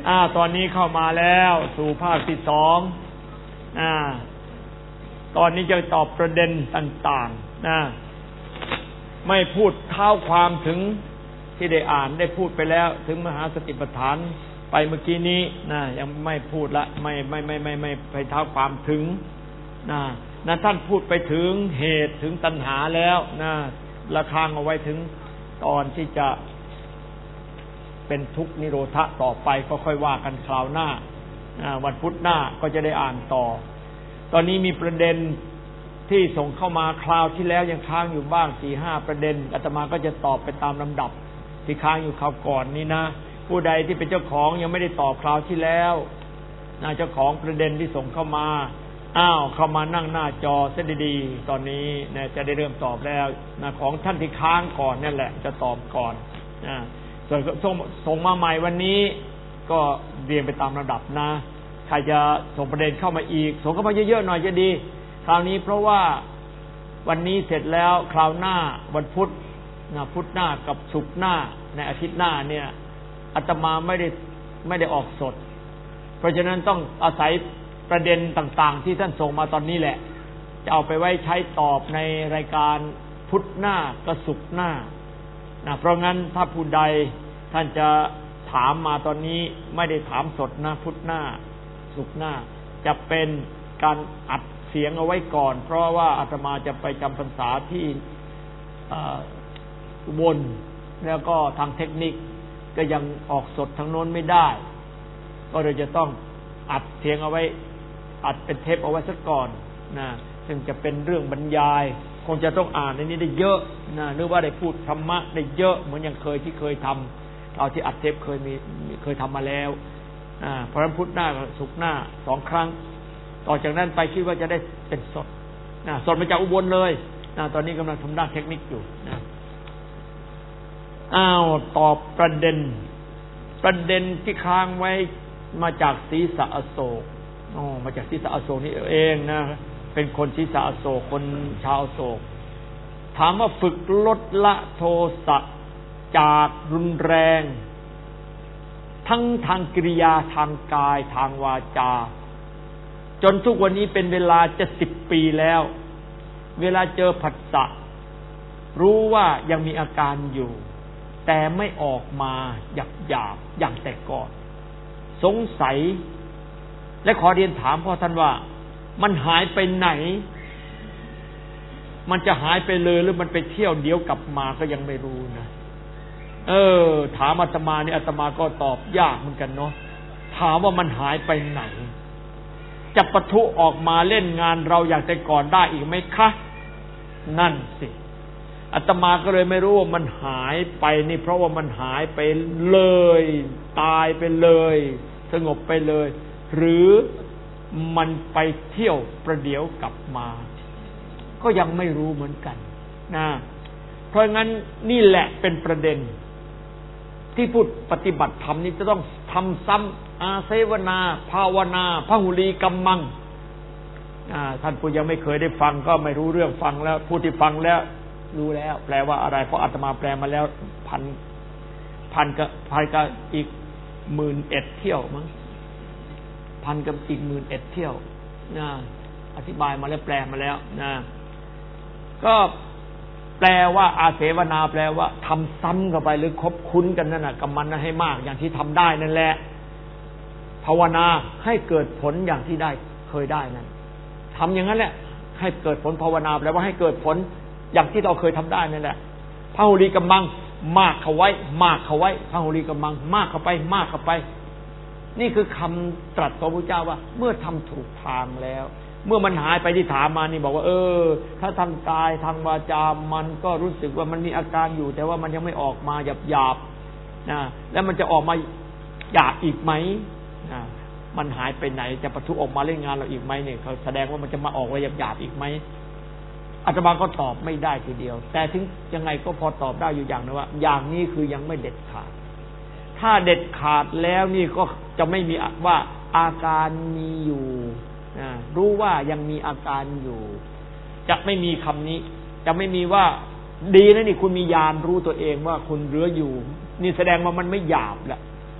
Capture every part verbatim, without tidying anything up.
อ่าตอนนี้เข้ามาแล้วสู่ภาคที่สองอ่าตอนนี้จะตอบประเด็นต่างๆนะไม่พูดเท้าความถึงที่ได้อ่านได้พูดไปแล้วถึงมหาสติปัฏฐานไปเมื่อกี้นี้นะยังไม่พูดละไม่ไม่ไม่ไม่ไม่ไปเท้าความถึงนะนะท่านพูดไปถึงเหตุถึงตัณหาแล้วนะละค้างเอาไว้ถึงตอนที่จะเป็นทุกข์นิโรธะต่อไปก็ค่อยว่ากันคราวหน้าวันพุธหน้าก็จะได้อ่านต่อตอนนี้มีประเด็นที่ส่งเข้ามาคราวที่แล้วยังค้างอยู่บ้าง สี่ห้า ประเด็นอาตมาก็จะตอบไปตามลำดับที่ค้างอยู่คราวก่อนนี้นะผู้ใดที่เป็นเจ้าของยังไม่ได้ตอบคราวที่แล้วนะเจ้าของประเด็นที่ส่งเข้ามาอ้าวเข้ามานั่งหน้าจอเสียดีๆตอนนี้นะจะได้เริ่มตอบแล้วนะของท่านที่ค้างก่อนนั่นแหละจะตอบก่อนนะส่วนส่งส่งมาใหม่วันนี้ก็เรียนไปตามระดับนะใครจะส่งประเด็นเข้ามาอีกส่งเข้ามาเยอะๆหน่อยจะดีคราวนี้เพราะว่าวันนี้เสร็จแล้วคราวหน้าวันพุธนะพุธหน้ากับศุกร์หน้าในอาทิตย์หน้าเนี่ยอาตมาไม่ได้ไม่ได้ออกสดเพราะฉะนั้นต้องอาศัยประเด็นต่างๆที่ท่านส่งมาตอนนี้แหละจะเอาไปไว้ใช้ตอบในรายการพุธหน้ากับศุกร์หน้านะเพราะงั้นถ้าผู้ใดท่านจะถามมาตอนนี้ไม่ได้ถามสดนะพุธหน้าศุกร์หน้าจะเป็นการอัดเสียงเอาไว้ก่อนเพราะว่าอาตมาจะไปจำพรรษาที่อุบลแล้วก็ทางเทคนิคก็ยังออกสดทางโน้นไม่ได้ก็เลยจะต้องอัดเสียงเอาไว้อัดเป็นเทปเอาไว้สักก่อนนะซึ่งจะเป็นเรื่องบรรยายคงจะต้องอ่านในนี้ได้เยอะนะหรือว่าได้พูดธรรมะได้เยอะเหมือนอย่างเคยที่เคยทำเราที่อัดเทปเคยมีเคยทำมาแล้วอ่าเพราะฉะนั้นพุธหน้ากับศุกร์หน้าสองครั้งต่อจากนั้นไปคิดว่าจะได้เป็นสดนะสดมาจากอุบลเลยนะตอนนี้กำลังทำด้านเทคนิคอยู่นะอ้าวตอบประเด็นประเด็นที่ค้างไว้มาจากศีรษะอโศกอ๋อมาจากศีรษะอโศกนี่เองนะเป็นคนศีรษะอโศกคนชาวอโศกถามว่าฝึกลดละโทสะจากรุนแรงทั้งทางกิริยาทางกายทางวาจาจนทุกวันนี้เป็นเวลาจะสิบปีแล้วเวลาเจอผัสสะรู้ว่ายังมีอาการอยู่แต่ไม่ออกมาหยาบหยาบอย่างแต่ก่อนสงสัยและขอเรียนถามพ่อท่านว่ามันหายไปไหนมันจะหายไปเลยหรือมันไปเที่ยวเดี๋ยวกลับมาก็ยังไม่รู้นะเออถามอาตมานี่อาตมาก็ตอบยากเหมือนกันเนาะถามว่ามันหายไปไหนจะปะทุออกมาเล่นงานเราอย่างแต่ก่อนได้อีกไหมคะนั่นสิอาตมาก็เลยไม่รู้ว่ามันหายไปนี่เพราะว่ามันหายไปเลยตายไปเลยสงบไปเลยหรือมันไปเที่ยวประเดี๋ยวกลับมาก็ยังไม่รู้เหมือนกันนะเพราะงั้นนี่แหละเป็นประเด็นที่พูดปฏิบัติธรรมนี้จะต้องทำซ้ำอาเสวนาภาวนาพหุลีกัมมังท่านผู้ยังไม่เคยได้ฟังก็ไม่รู้เรื่องฟังแล้วผู้ที่ฟังแล้วรู้แล้วแปลว่าอะไรเพราะอาตมาแปลมาแล้วพันพันกับพันกับอีกหมื่นเอ็ดเที่ยวมั้งพันกับอีกหมื่นเอ็ดเที่ยวนะอธิบายมาแล้วแปลมาแล้วนะก็แปลว่าอาเสวนาแปลว่าทำซ้ำเข้าไปหรือคบคุ้นกันนั่นน่ะกับมันให้มากอย่างที่ทำได้นั่นแหละภาวนาให้เกิดผลอย่างที่ได้เคยได้นั่นทำอย่างนั้นแหละให้เกิดผลภาวนาแปลว่าให้เกิดผลอย่างที่เราเคยทำได้นั่นแหละพหุลีกัมมังมากเข้าไว้มากเข้าไว้พหุลีกัมมังมากเข้าไปมากเข้าไปนี่คือคำตรัสของพระพุทธเจ้าว่าเมื่อทำถูกทางแล้วเมื่อมันหายไปที่ถามมานี่บอกว่าเออถ้าทางกายทางวาจามันก็รู้สึกว่ามันมีอาการอยู่แต่ว่ามันยังไม่ออกมาหยาบๆนะแล้วมันจะออกมาหยาบอีกไหมนะมันหายไปไหนจะปะทุออกมาเล่นงานเราอีกไหมเนี่ยเขาแสดงว่ามันจะมาออกมาหยาบๆอีกไหมอาตมาก็ตอบไม่ได้ทีเดียวแต่ถึงยังไงก็พอตอบได้อยู่อย่างนึงว่าอย่างนี้คือยังไม่เด็ดขาดถ้าเด็ดขาดแล้วนี่ก็จะไม่มีว่าอาการมีอยู่นะรู้ว่ายังมีอาการอยู่จะไม่มีคำนี้จะไม่มีว่าดีนะนี่คุณมีญาณรู้ตัวเองว่าคุณเหลืออยู่นี่แสดงว่ามันไม่หยาบแล้ว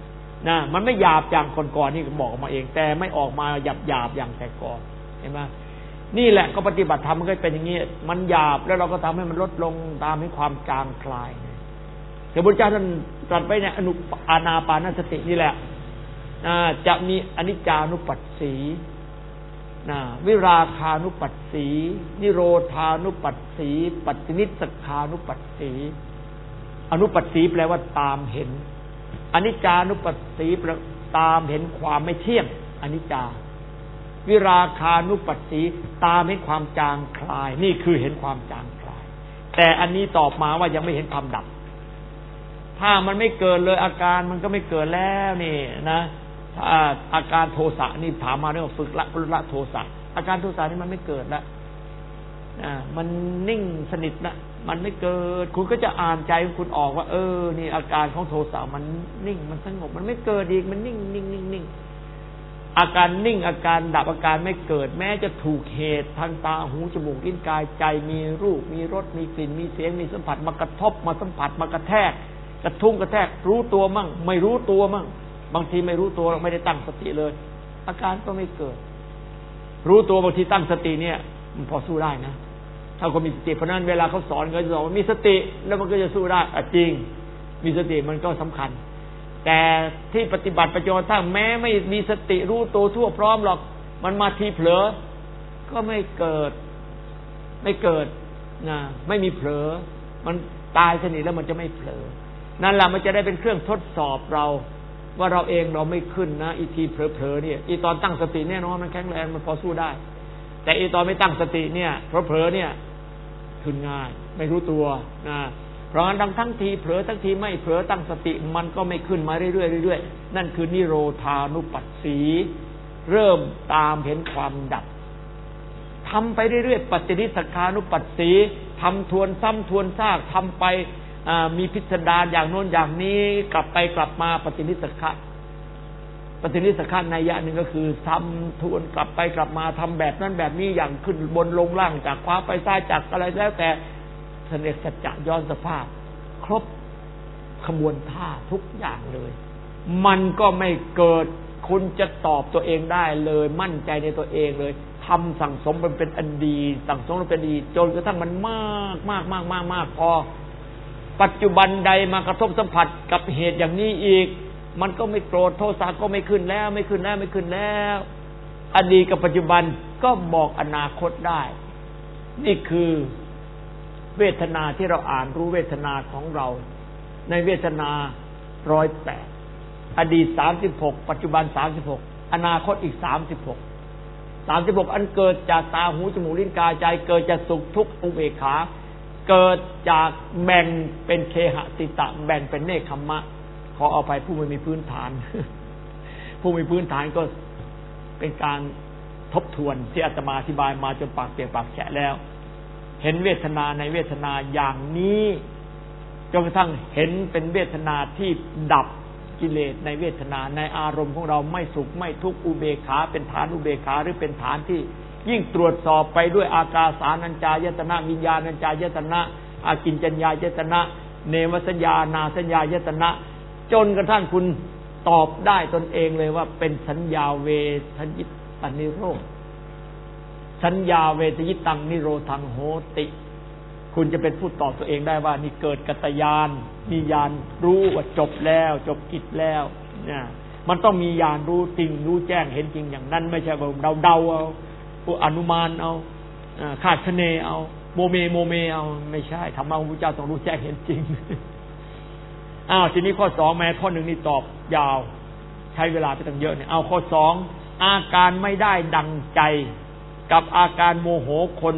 นะมันไม่หยาบอย่างก่อนๆนี่บอกออกมาเองแต่ไม่ออกมาหยาบหยาบอย่างแต่ก่อนเห็นไหมนี่แหละก็ปฏิบัติธรรมมันก็เป็นอย่างนี้มันหยาบแล้วเราก็ทำให้มันลดลงตามให้ความจางคลายพระพุทธเจ้าท่านตรัสไว้ในอนุอานาปานสตินี่แหละจะมีอนิจจานุปัสสีวิราคานุปัสสีนิโรธานุปัสสีปัจจินิสสคานุปัสสีอนุปัสสีแปลว่าตามเห็นอนิจจานุปัสสีตามเห็นความไม่เที่ยงอนิจจาวิราคานุปัสสีตามเห็นความจางคลายนี่คือเห็นความจางคลายแต่อันนี้ตอบมาว่ายังไม่เห็นความดับถ้ามันไม่เกิดเลยอาการมันก็ไม่เกิดแล้วนี่นะอาการโทสะนี่ถามมาเรื่องฝึกละละโทสะอาการโทสะนี่มันไม่เกิดละมันนิ่งสนิทนะมันไม่เกิดคุณก็จะอ่านใจของคุณออกว่าเออนี่อาการของโทสะมันนิ่งมันสงบมันไม่เกิดอีกมันนิ่งนิ่งนิ่งนิ่งอาการนิ่งอาการดับอาการไม่เกิดแม้จะถูกเหตุทางตาหูจมูกลิ้นกายใจมีรูปมีรสมีกลิ่นมีเสียงมีสัมผัสมากระทบมาสัมผัสมากระแทกกระทุ้งกระแทกรู้ตัวมั่งไม่รู้ตัวมั่งบางทีไม่รู้ตัวไม่ได้ตั้งสติเลยอาการก็ไม่เกิดรู้ตัวบางทีตั้งสติเนี่ยมันพอสู้ได้นะถ้าคนมีสติเพราะนั้นเวลาเขาสอนเขาจะสอนว่ามีสติแล้วมันก็จะสู้ได้อ่ะจริงมีสติมันก็สำคัญแต่ที่ปฏิบัติประโยชน์ถ้าแม้ไม่มีสติรู้ตัวทั่วพร้อมหรอกมันมาทีเผลอก็ไม่เกิดไม่เกิดนะไม่มีเผลอมันตายสนิทแล้วมันจะไม่เผลอนั่นแหละมันจะได้เป็นเครื่องทดสอบเราว่าเราเองเราไม่ขึ้นนะอีทีเผลอๆเนี่ยอีตอนตั้งสติแน่นอนมันแข็งแรงมันพอสู้ได้แต่อีตอนไม่ตั้งสติเนี่ยเผลอๆเนี่ยขึ้นง่ายไม่รู้ตัวนะเพราะงั้นทั้งทั้งทีเผลอทั้งทีไม่เผลอตั้งสติมันก็ไม่ขึ้นมาเรื่อยๆเรื่อยๆนั่นคือนิโรธานุปัสสีเริ่มตามเห็นความดับทำไปเรื่อยๆปัจจินิสสคานุปัสสีทำทวนซ้ำทวนซากทำไปมีพิสดารอย่างโน้นอย่างนี้กลับไปกลับมาปฏินิสสขะปฏินิสสขะในยะหนึ่งก็คือทำทวนกลับไปกลับมาทำแบบนั้นแบบนี้อย่างขึ้นบนลงล่างจากขวาไปซ้ายจากอะไรแล้วแต่เสด็จสัจจะย้อนสภาพครบขบวนท่าทุกอย่างเลยมันก็ไม่เกิดคุณจะตอบตัวเองได้เลยมั่นใจในตัวเองเลยทำสั่งสมมันเป็นอันดีสั่งสมมันเป็นดีจนกระทั่งมันมากมากมากมากมากพอปัจจุบันใดมากระทบสัมผัสกับเหตุอย่างนี้อีกมันก็ไม่โกรธโทสะก็ไม่ขึ้นแล้วไม่ขึ้นแล้วไม่ขึ้นแล้วอดีตกับปัจจุบันก็บอกอนาคตได้นี่คือเวทนาที่เราอ่านรู้เวทนาของเราในเวทนาร้อยแปดอดีตสามสิบหกปัจจุบันสามสิบหกอนาคตอีกสามสิบหกสามสิบหกอันเกิดจากตาหูจมูกลิ้นกายใจเกิดจากสุขทุกข์อุเบกขาเกิดจากแบ่งเป็นเคหสิตะแบ่งเป็นเนคขมะขอเอาไปผู้ไม่มีพื้นฐาน ผู้มีพื้นฐานก็เป็นการทบทวนที่อาตมาอธิบายมาจนปากเปียกปากแฉะแล้วเห็นเวทนาในเวทนาอย่างนี้จนกระทั่งเห็นเป็นเวทนาที่ดับกิเลสในเวทนาในอารมณ์ของเราไม่สุขไม่ทุกข์อุเบกขาเป็นฐานอุเบกขาหรือเป็นฐานที่ยิ่งตรวจสอบไปด้วยอากาสานัญจายตนะวิญญาณัญจายตนะอากิญจัญญายตนะเนวสัญญานาสัญญายตนะจนกระทั่งคุณตอบได้ตนเองเลยว่าเป็นสัญญาเวทยิตนิโรธสัญญาเวทยิตังนิโรธังโหติคุณจะเป็นผู้ตอบตัวเองได้ว่านี่เกิดกัตตญาณมีญาณรู้ว่าจบแล้วจบกิจแล้วเนี่ยมันต้องมีญาณรู้จริงรู้แจ้งเห็นจริงอย่างนั้นไม่ใช่ว่าเราเดาเอาผู้อนุมานเอาคาดคะเนเอาโมเมโมเมเอาไม่ใช่ธรรมะของพระเจ้าต้องรู้แจ้งเห็นจริงอ้าวทีนี้ข้อสองแม้ข้อหนึ่งนี่ตอบยาวใช้เวลาไปตั้งเยอะเนี่ยเอาข้อสองอาการไม่ได้ดังใจกับอาการโมโหคน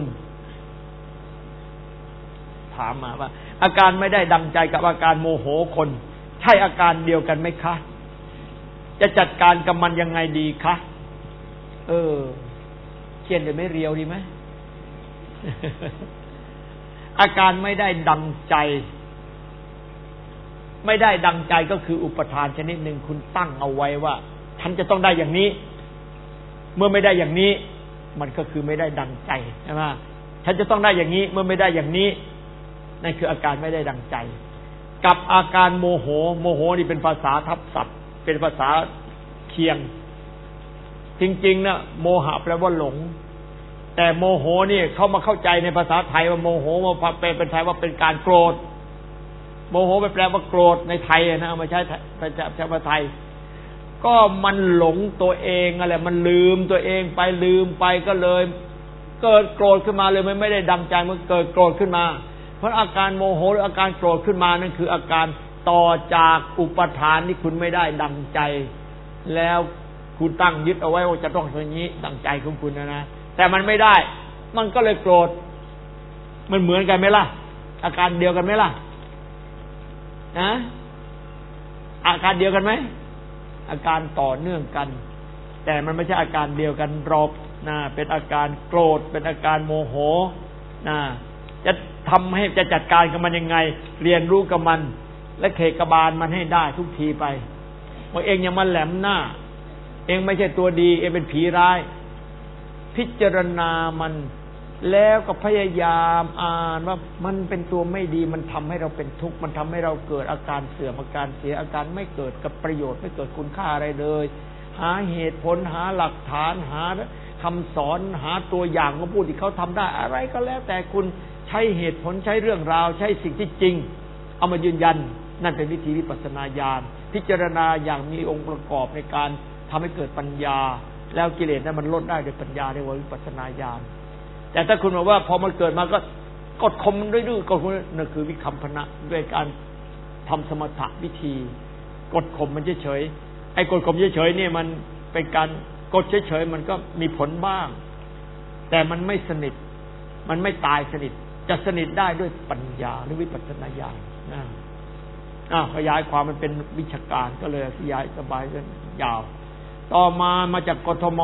ถามมาว่าอาการไม่ได้ดังใจกับอาการโมโหคนใช่อาการเดียวกันไหมคะจะจัดการกับมันยังไงดีคะเออเขียนเลยไม่เรียวดีไหม อาการไม่ได้ดังใจไม่ได้ดังใจก็คืออุปทานชนิดหนึ่งคุณตั้งเอาไว้ว่าฉันจะต้องได้อย่างนี้เมื่อไม่ได้อย่างนี้มันก็คือไม่ได้ดังใจใช่ไหมฉันจะต้องได้อย่างนี้เมื่อไม่ได้อย่างนี้นั่นคืออาการไม่ได้ดังใจกับอาการโมโหโมโหนี่เป็นภาษาทับศัพท์เป็นภาษาเคียงจริงๆนะโมหะแปลว่าหลงแต่โมโหนี่เขามาเข้าใจในภาษาไทยว่าโมโหมาแปลเป็นไทยว่าเป็นการโกรธโมโหไปแปลว่าโกรธในไทยนะเอามาใช้ภาษาภาษาไทยก็มันหลงตัวเองอะไรมันลืมตัวเองไปลืมไปก็เลยเกิดโกรธขึ้นมาเลยมันไม่ได้ดังใจมันเกิดโกรธขึ้นมาเพราะอาการโมโหหรืออาการโกรธขึ้นมานั่นคืออาการต่อจากอุปทานที่คุณไม่ได้ดังใจแล้วคุณตั้งยึดเอาไว้ว่าจะต้องอย่างนี้ดังใจของคุณนะนะแต่มันไม่ได้มันก็เลยโกรธมันเหมือนกันไหมล่ะอาการเดียวกันไหมล่ะนะอาการเดียวกันไหมอาการต่อเนื่องกันแต่มันไม่ใช่อาการเดียวกันหรอกนะเป็นอาการโกรธเป็นอาการโมโหนะจะทำให้จะจัดการกับมันยังไงเรียนรู้กับมันและเขกบาลมันให้ได้ทุกทีไปว่าเองยังมาแหลมหน้าเองไม่ใช่ตัวดีเองเป็นผีร้ายพิจารณามันแล้วก็พยายามอ่านว่ามันเป็นตัวไม่ดีมันทำให้เราเป็นทุกข์มันทำให้เราเกิดอาการเสื่อมอาการเสียอาการไม่เกิดกับประโยชน์ไม่เกิดคุณค่าอะไรเลยหาเหตุผลหาหลักฐานหาคำสอนหาตัวอย่างของผู้ที่เขาทำได้อะไรก็แล้วแต่คุณใช้เหตุผลใช้เรื่องราวใช้สิ่งที่จริงเอามายืนยันนั่นเป็นวิธีวิปัสสนาญาณพิจารณาอย่างมีองค์ประกอบในการทำให้เกิดปัญญาแล้วกิเลสนั้นมันลดได้ด้วยปัญญาเรียกว่าวิปัสสนาญาณแต่ถ้าคุณบอกว่าพอมันเกิดมาก็กดข่มมันด้วยดื้อกดข่มนั่นคือวิคัมภนะด้วยการทำสมถะวิธีกดข่มมันเฉยๆไอ้กดข่มเฉยๆเนี่ยมันเป็นการกดเฉยๆมันก็มีผลบ้างแต่มันไม่สนิทมันไม่ตายสนิทจะสนิทได้ด้วยปัญญาหรือวิปัสสนาญาณนะอ่าขยายความมันเป็นวิชาการก็เลยขยายสบายกันยาวต่อมามาจากกทม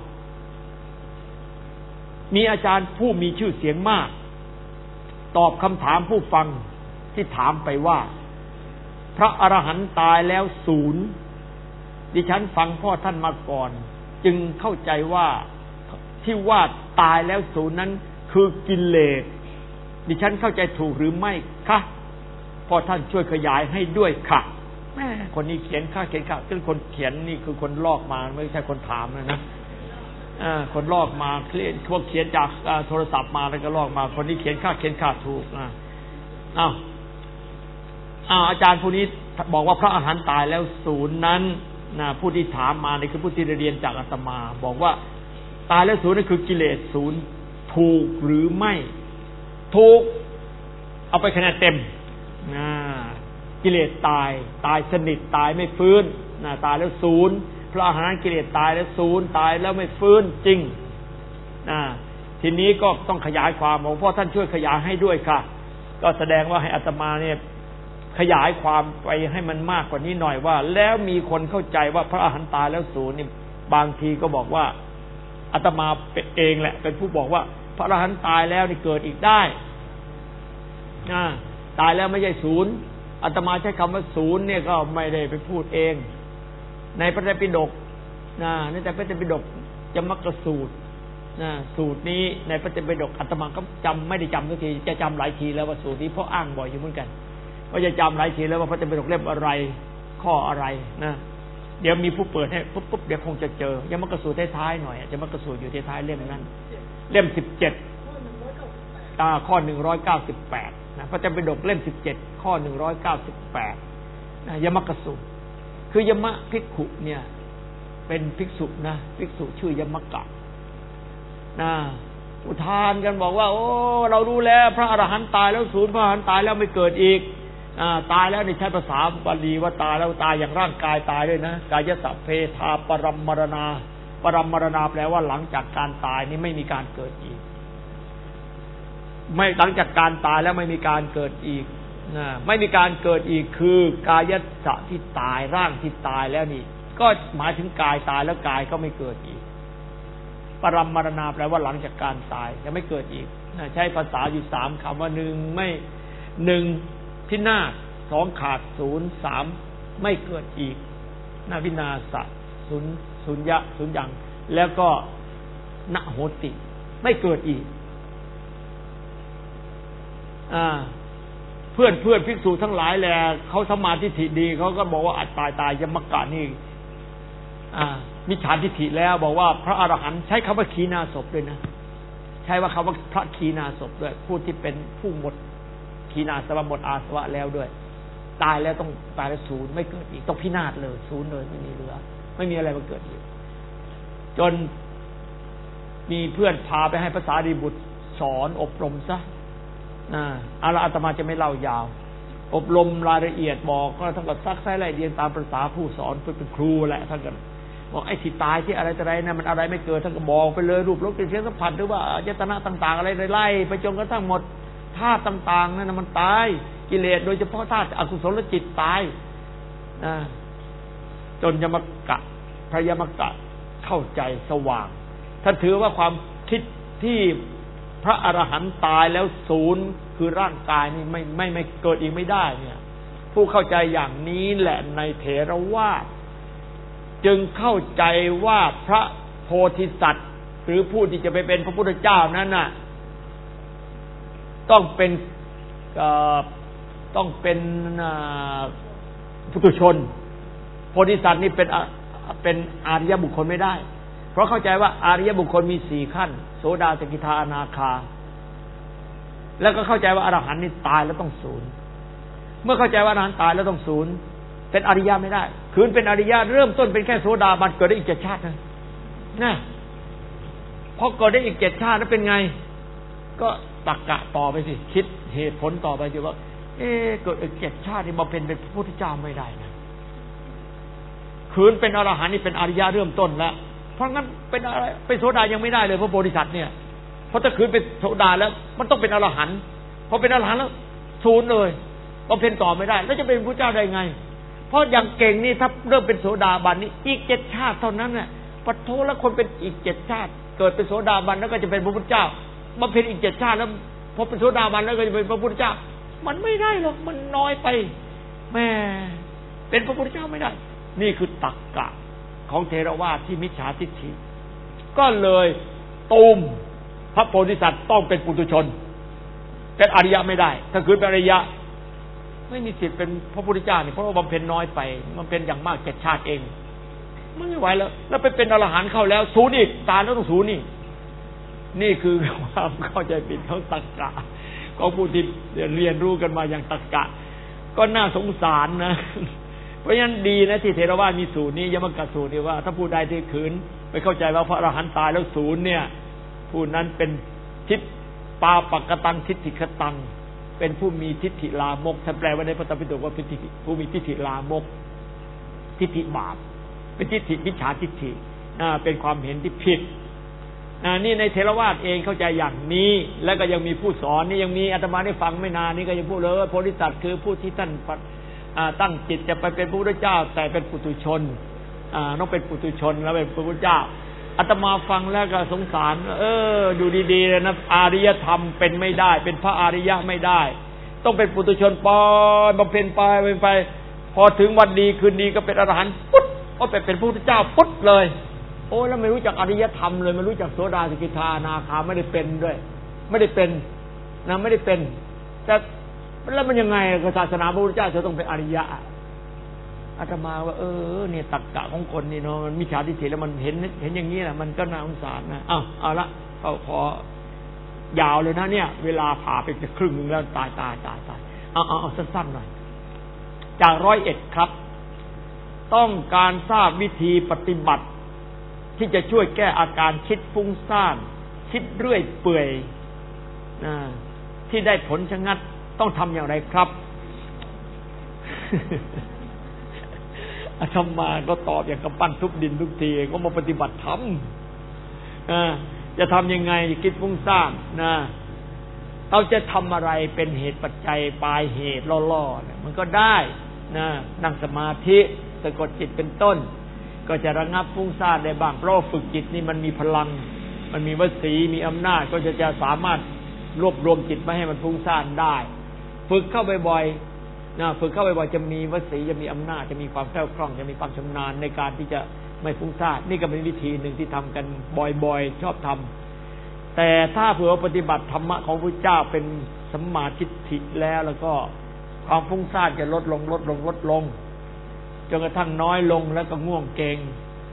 มีอาจารย์ผู้มีชื่อเสียงมากตอบคำถามผู้ฟังที่ถามไปว่าพระอรหันต์ตายแล้วศูนย์ดิฉันฟังพ่อท่านมาก่อนจึงเข้าใจว่าที่ว่าตายแล้วศูนย์นั้นคือกิเลสดิฉันเข้าใจถูกหรือไม่คะพ่อท่านช่วยขยายให้ด้วยค่ะแม่คนนี้เขียนค่าเขียนค่าซึ่งคนเขียนนี่คือคนลอกมาไม่ใช่คนถามนะนะอ่าคนลอกมาเขียนพวกเขียนจากโทรศัพท์มาแล้วก็ลอกมาคนนี้เขียนค่าเขียนค่าถูกอ่าอ้าวอ้าวอาจารย์ผู้นี้บอกว่าพระอรหันต์ตายแล้วศูนย์นั้นนะผู้ที่ถามมานี่คือผู้ที่เรียนจากอาตมาบอกว่าตายแล้วศูนย์นั่นคือกิเลสศูนย์ถูกหรือไม่ถูกเอาไปคะแนนเต็มนะกิเลสตายตายสนิทตายไม่ฟื้นนะตายแล้วศูนย์พระอรหันต์กิเลสตายแล้วศูนย์ตายแล้วไม่ฟื้นจริงนะทีนี้ก็ต้องขยายความบอกพ่อท่านช่วยขยายให้ด้วยค่ะก็แสดงว่าให้อาตมาเนี่ยขยายความไปให้มันมากกว่านี้หน่อยว่าแล้วมีคนเข้าใจว่าพระอรหันต์ตายแล้วศูนย์นี่บางทีก็บอกว่าอาตมาเป็นเองแหละเป็นผู้บอกว่าพระอรหันต์ตายแล้วนี่เกิดอีกได้นะตายแล้วไม่ใช่ศูนย์อาตมาใช้คำว่าศูนย์เนี่ยก็ไม่ได้ไปพูดเองในพระไตรปิฎกนะในแต่พระไตรปิฎกยมกสูตรนะสูตรนี้ในพระไตรปิฎกอาตมาก็จำไม่ได้จำทุกทีจะจำหลายทีแล้วว่าสูตรนี้เพราะอ้างบ่อยอยู่เหมือนกันว่าจะจำหลายทีแล้วว่าพระไตรปิฎกเล่มอะไรข้ออะไรนะเดี๋ยวมีผู้เปิดให้ปุ๊บปุ๊บเดี๋ยวคงจะเจอยมกสูตรท้ายๆหน่อยยมกสูตรอยู่ท้ายๆเล่มนั้นเล่มสิบเจ็ดอ่าข้อหนึ่งร้อยเก้าสิบแปดนะพระไตรปิฎกเล่มสิบเจ็ดข้อหนึ่งร้อยเก้าสิบแปดนะยมกสูตรคือยมะภิกขุเนี่ยเป็นภิกษุนะภิกษุชื่อยมกะนะอุทานกันบอกว่าโอ้เรารู้แล้วพระอรหันต์ตายแล้วศูนย์พระอรหันต์ตายแล้วไม่เกิดอีกอ่าตายแล้วนี่ใช้ภาษาบาลีว่าตายแล้วตายอย่างร่างกายตายด้วยนะกายสัพเพทาปรัมมรณาปรัมมรณาแปลว่าหลังจากการตายนี่ไม่มีการเกิดอีกไม่หลังจากการตายแล้วไม่มีการเกิดอีกนะไม่มีการเกิดอีกคือกายสะที่ตายร่างที่ตายแล้วนี่ก็หมายถึงกายตายแล้วกายก็ไม่เกิดอีกปรัมมรณาแปลว่าหลังจากการตายจะไม่เกิดอีกนะใช้ภาษาอยู่สามคำว่าหนึ่งไม่หนึ่งพินาศสองขาดศูนย์สามไม่เกิดอีกนาวินาศศูนย์ศูนย์ยะศูนย์ยังแล้วก็นโหติไม่เกิดอีกอ่าเพื่อนเพื่อนภิกษุทั้งหลายแหละเขาสมาธิดีเขาก็บอกว่าอัตตายตายยมกะนี่อ่ามิจฉาทิฏฐิแล้วบอกว่าพระอรหันต์ใช้คำว่าขีณาสพด้วยนะใช้ว่าคำว่าพระขีณาสพด้วยผู้ที่เป็นผู้หมดขีณาสวะหมดอาสวะแล้วด้วยตายแล้วต้องตายแล้วศูนย์ไม่เกิดอีกต้องพินาศเลยศูนย์เลยไม่มีเหลือไม่มีอะไรมาเกิดอีกจนมีเพื่อนพาไปให้ภาษาดีบุตรสอนอบรมซะนะเอาละอาตมาจะไม่เล่ายาวอบรมรายละเอียดบอกก็ทั้งกับซักไซไล่เรียนตามภาษาผู้สอนเป็นครูแหละท่านก็บอกไอ้ที่ตายที่อะไรอะไรนะมันอะไรไม่เกิดท่านก็บอกไปเลยรูปรสกลิ่นเสียงสัมผัสหรือว่าอายตนะต่างๆอะไรไล่ไปจนกระทั่งหมดธาตุต่างๆนั่นมันตายกิเลสโดยเฉพาะธาตุอกุศลจิตตายนะจนยมกะพระยมกะเข้าใจสว่างท่านถือว่าความคิดที่พระอรหันต์ตายแล้วศูนย์คือร่างกายนี่ไม่ไม่ไม่เกิดอีกไม่ได้เนี่ยผู้เข้าใจอย่างนี้แหละในเถรวาทจึงเข้าใจว่าพระโพธิสัตว์หรือผู้ที่จะไปเป็นพระพุทธเจ้านั้นน่ะต้องเป็นต้องเป็นปุถุชนโพธิสัตว์นี่เป็นเป็นอริยบุคคลไม่ได้เพราะเข้าใจว่าอริยบุคคลมีสี่ขั้นโสดาสกิทาอนาคาแล้วก็เข้าใจว่าอรหันต์นี่ตายแล้วต้องศูนย์เมื่อเข้าใจว่าอรหันต์ตายแล้วต้องศูนย์เป็นอริยะไม่ได้คืนเป็นอริยะเริ่มต้นเป็นแค่โสดาบันเกิดได้อีกเจ็ดชาตินะนะพอเกิดได้อีกเจ็ดชาติแล้วเป็นไงก็ตรรกะต่อไปสิคิดเหตุผลต่อไปสิว่าเอ๊ะเกิดอีกเจ็ดชาตินี่มาเป็นเป็นพระพุทธเจ้าไม่ได้นะคืนเป็นอรหันต์นี่เป็นอริยะเริ่มต้นแล้วเพราะงั้นเป็นอะไรเป็นโสดายังไม่ได้เลยพระโพธิสัตว์เนี่ยเพราะถ้าคืนเป็นโสดาแล้วมันต้องเป็นอรหันต์พอเป็นอรหันต์แล้วศูนย์เลยบำเพ็ญต่อไม่ได้แล้วจะเป็นพระเจ้าได้ไงเพราะอย่างเก่งนี่ถ้าเริ่มเป็นโสดาบันนี่อีกเจ็ดชาติเท่านั้นน่ะปะโทแล้วคนเป็นอีกเจ็ดชาติเกิดเป็นโสดาบันแล้วก็จะเป็นพระพุทธเจ้าบำเพ็ญอีกเจ็ดชาติแล้วพอเป็นโสดาบันแล้วก็จะเป็นพระพุทธเจ้ามันไม่ได้หรอกมันน้อยไปแม่เป็นพระพุทธเจ้าไม่ได้นี่คือตรรกะของเทรวาทที่มิจฉาทิฏฐิก็เลยตูมพระโพธิสัตว์ต้องเป็นปุถุชนเป็นอริยะไม่ได้ถ้าคือเป็นอริยะไม่มีสิทธิ์เป็นพระพุทธเจ้านี่เพราะว่าบำเพ็ญน้อยไปมันเป็นอย่างมากเจ็ดชาติเองไม่ไหวแล้วแล้วไปเป็นอรหันต์เข้าแล้วศูนย์อีกตายแล้วต้องศูนย์นี่นี่คือความเข้าใจผิดของตรรกะของผู้ที่เรียนรู้กันมาอย่างตรรกะก็น่าสงสารนะเพราะฉะนั้นดีนะที่เทรวาทมีสูตรนี้ยมกะสูตรนี่ว่าถ้าผู้ใดที่ขืนไปเข้าใจว่าพระอรหันต์ตายแล้วศูนย์เนี่ยผู้นั้นเป็นทิฏปาปักกตังทิฏฐิคตังเป็นผู้มีทิฏฐิลามกท่านแปลไว้ในพระธรรมปิฎกว่าเป็นผู้มีทิฏฐิลามกทิฏฐิบาปเป็นทิฏฐิมิจฉาทิฏฐิอ่าเป็นความเห็นที่ผิดอ่านี่ในเทรวาทเองเข้าใจอย่างนี้แล้วก็ยังมีผู้สอนนี่ยังมีอาตมาได้ฟังไม่นานนี้ก็ยังพูดเลยว่าโพธิสัตว์คือผู้ที่ท่านตั้งจิตจะไปเป็นพระพุทธเจ้าแต่เป็นปุถุชนอ่าต้องเป็นปุถุชนแล้วเป็นพระพุทธเจ้าอาตมาฟังแล้วก็สงสารเออดูดีๆนะอริยธรรมเป็นไม่ได้เป็นพระอริยะไม่ได้ต้องเป็นปุถุชนปล่อยบำเพ็ญไปเป็นไปพอถึงวันดีคืนดีก็เป็นอรหันต์ปุ๊บก็ไปเป็นพระพุทธเจ้าปุ๊บเลยโอ้แล้วไม่รู้จักอริยธรรมเลยไม่รู้จักโสดาสกิทาอนาคาไม่ได้เป็นด้วยไม่ได้เป็นนะไม่ได้เป็นแต่แล้วมันยังไงศาสนาพระพุทธเจ้าจะต้องเป็นอริยะอาตมาว่าเออเนี่ยตรรกะของคนนี่เนาะมันมิจฉาทิฏฐิแล้วมันเห็นเห็นอย่างนี้แหละมันก็น่าสงสารนะอ้าวเอาละเขาพอยาวเลยนะเนี่ยเวลาผ่าไปจะครึ่งนึงแล้วตายตายตายตายเอาเอาเอาสั้นๆหน่อยจากร้อยเอ็ดครับต้องการทราบวิธีปฏิบัติที่จะช่วยแก้อาการคิดฟุ้งซ่านคิดเรื่อยเปื่อยนะที่ได้ผลชะงัดต้องทำอย่างไรครับอาตมาก็ตอบอย่างกำปั้นทุบดินทุกทีก็มาปฏิบัติธรรมจะทำยังไงคิดฟุ้งซ่านนะเราจะทำอะไรเป็นเหตุปัจจัยปลายเหตุล่อๆเนี่ยมันก็ได้นะนั่งสมาธิสะกดจิตเป็นต้นก็จะระงับฟุ้งซ่านได้บ้างเพราะฝึกจิตนี่มันมีพลังมันมีวสีมีอำนาจก็จะจะสามารถรวบรวมจิตไม่ให้มันฟุ้งซ่านได้ฝึกเข้าบ่อยๆนะฝึกเข้าบ่อยๆจะมีวสีจะมีอำนาจจะมีความแคล่วคล่องจะมีความชำนาญในการที่จะไม่ฟุ้งซ่านนี่ก็เป็นวิธีหนึ่งที่ทำกันบ่อยๆชอบทำแต่ถ้าเผื่อปฏิบัติธรรมะของพระเจ้าเป็นสัมมาทิฏฐิแล้วแล้วก็ความฟุ้งซ่านจะลดลงลดลงลดลงจนกระทั่งน้อยลงแล้วก็ง่วงเก่ง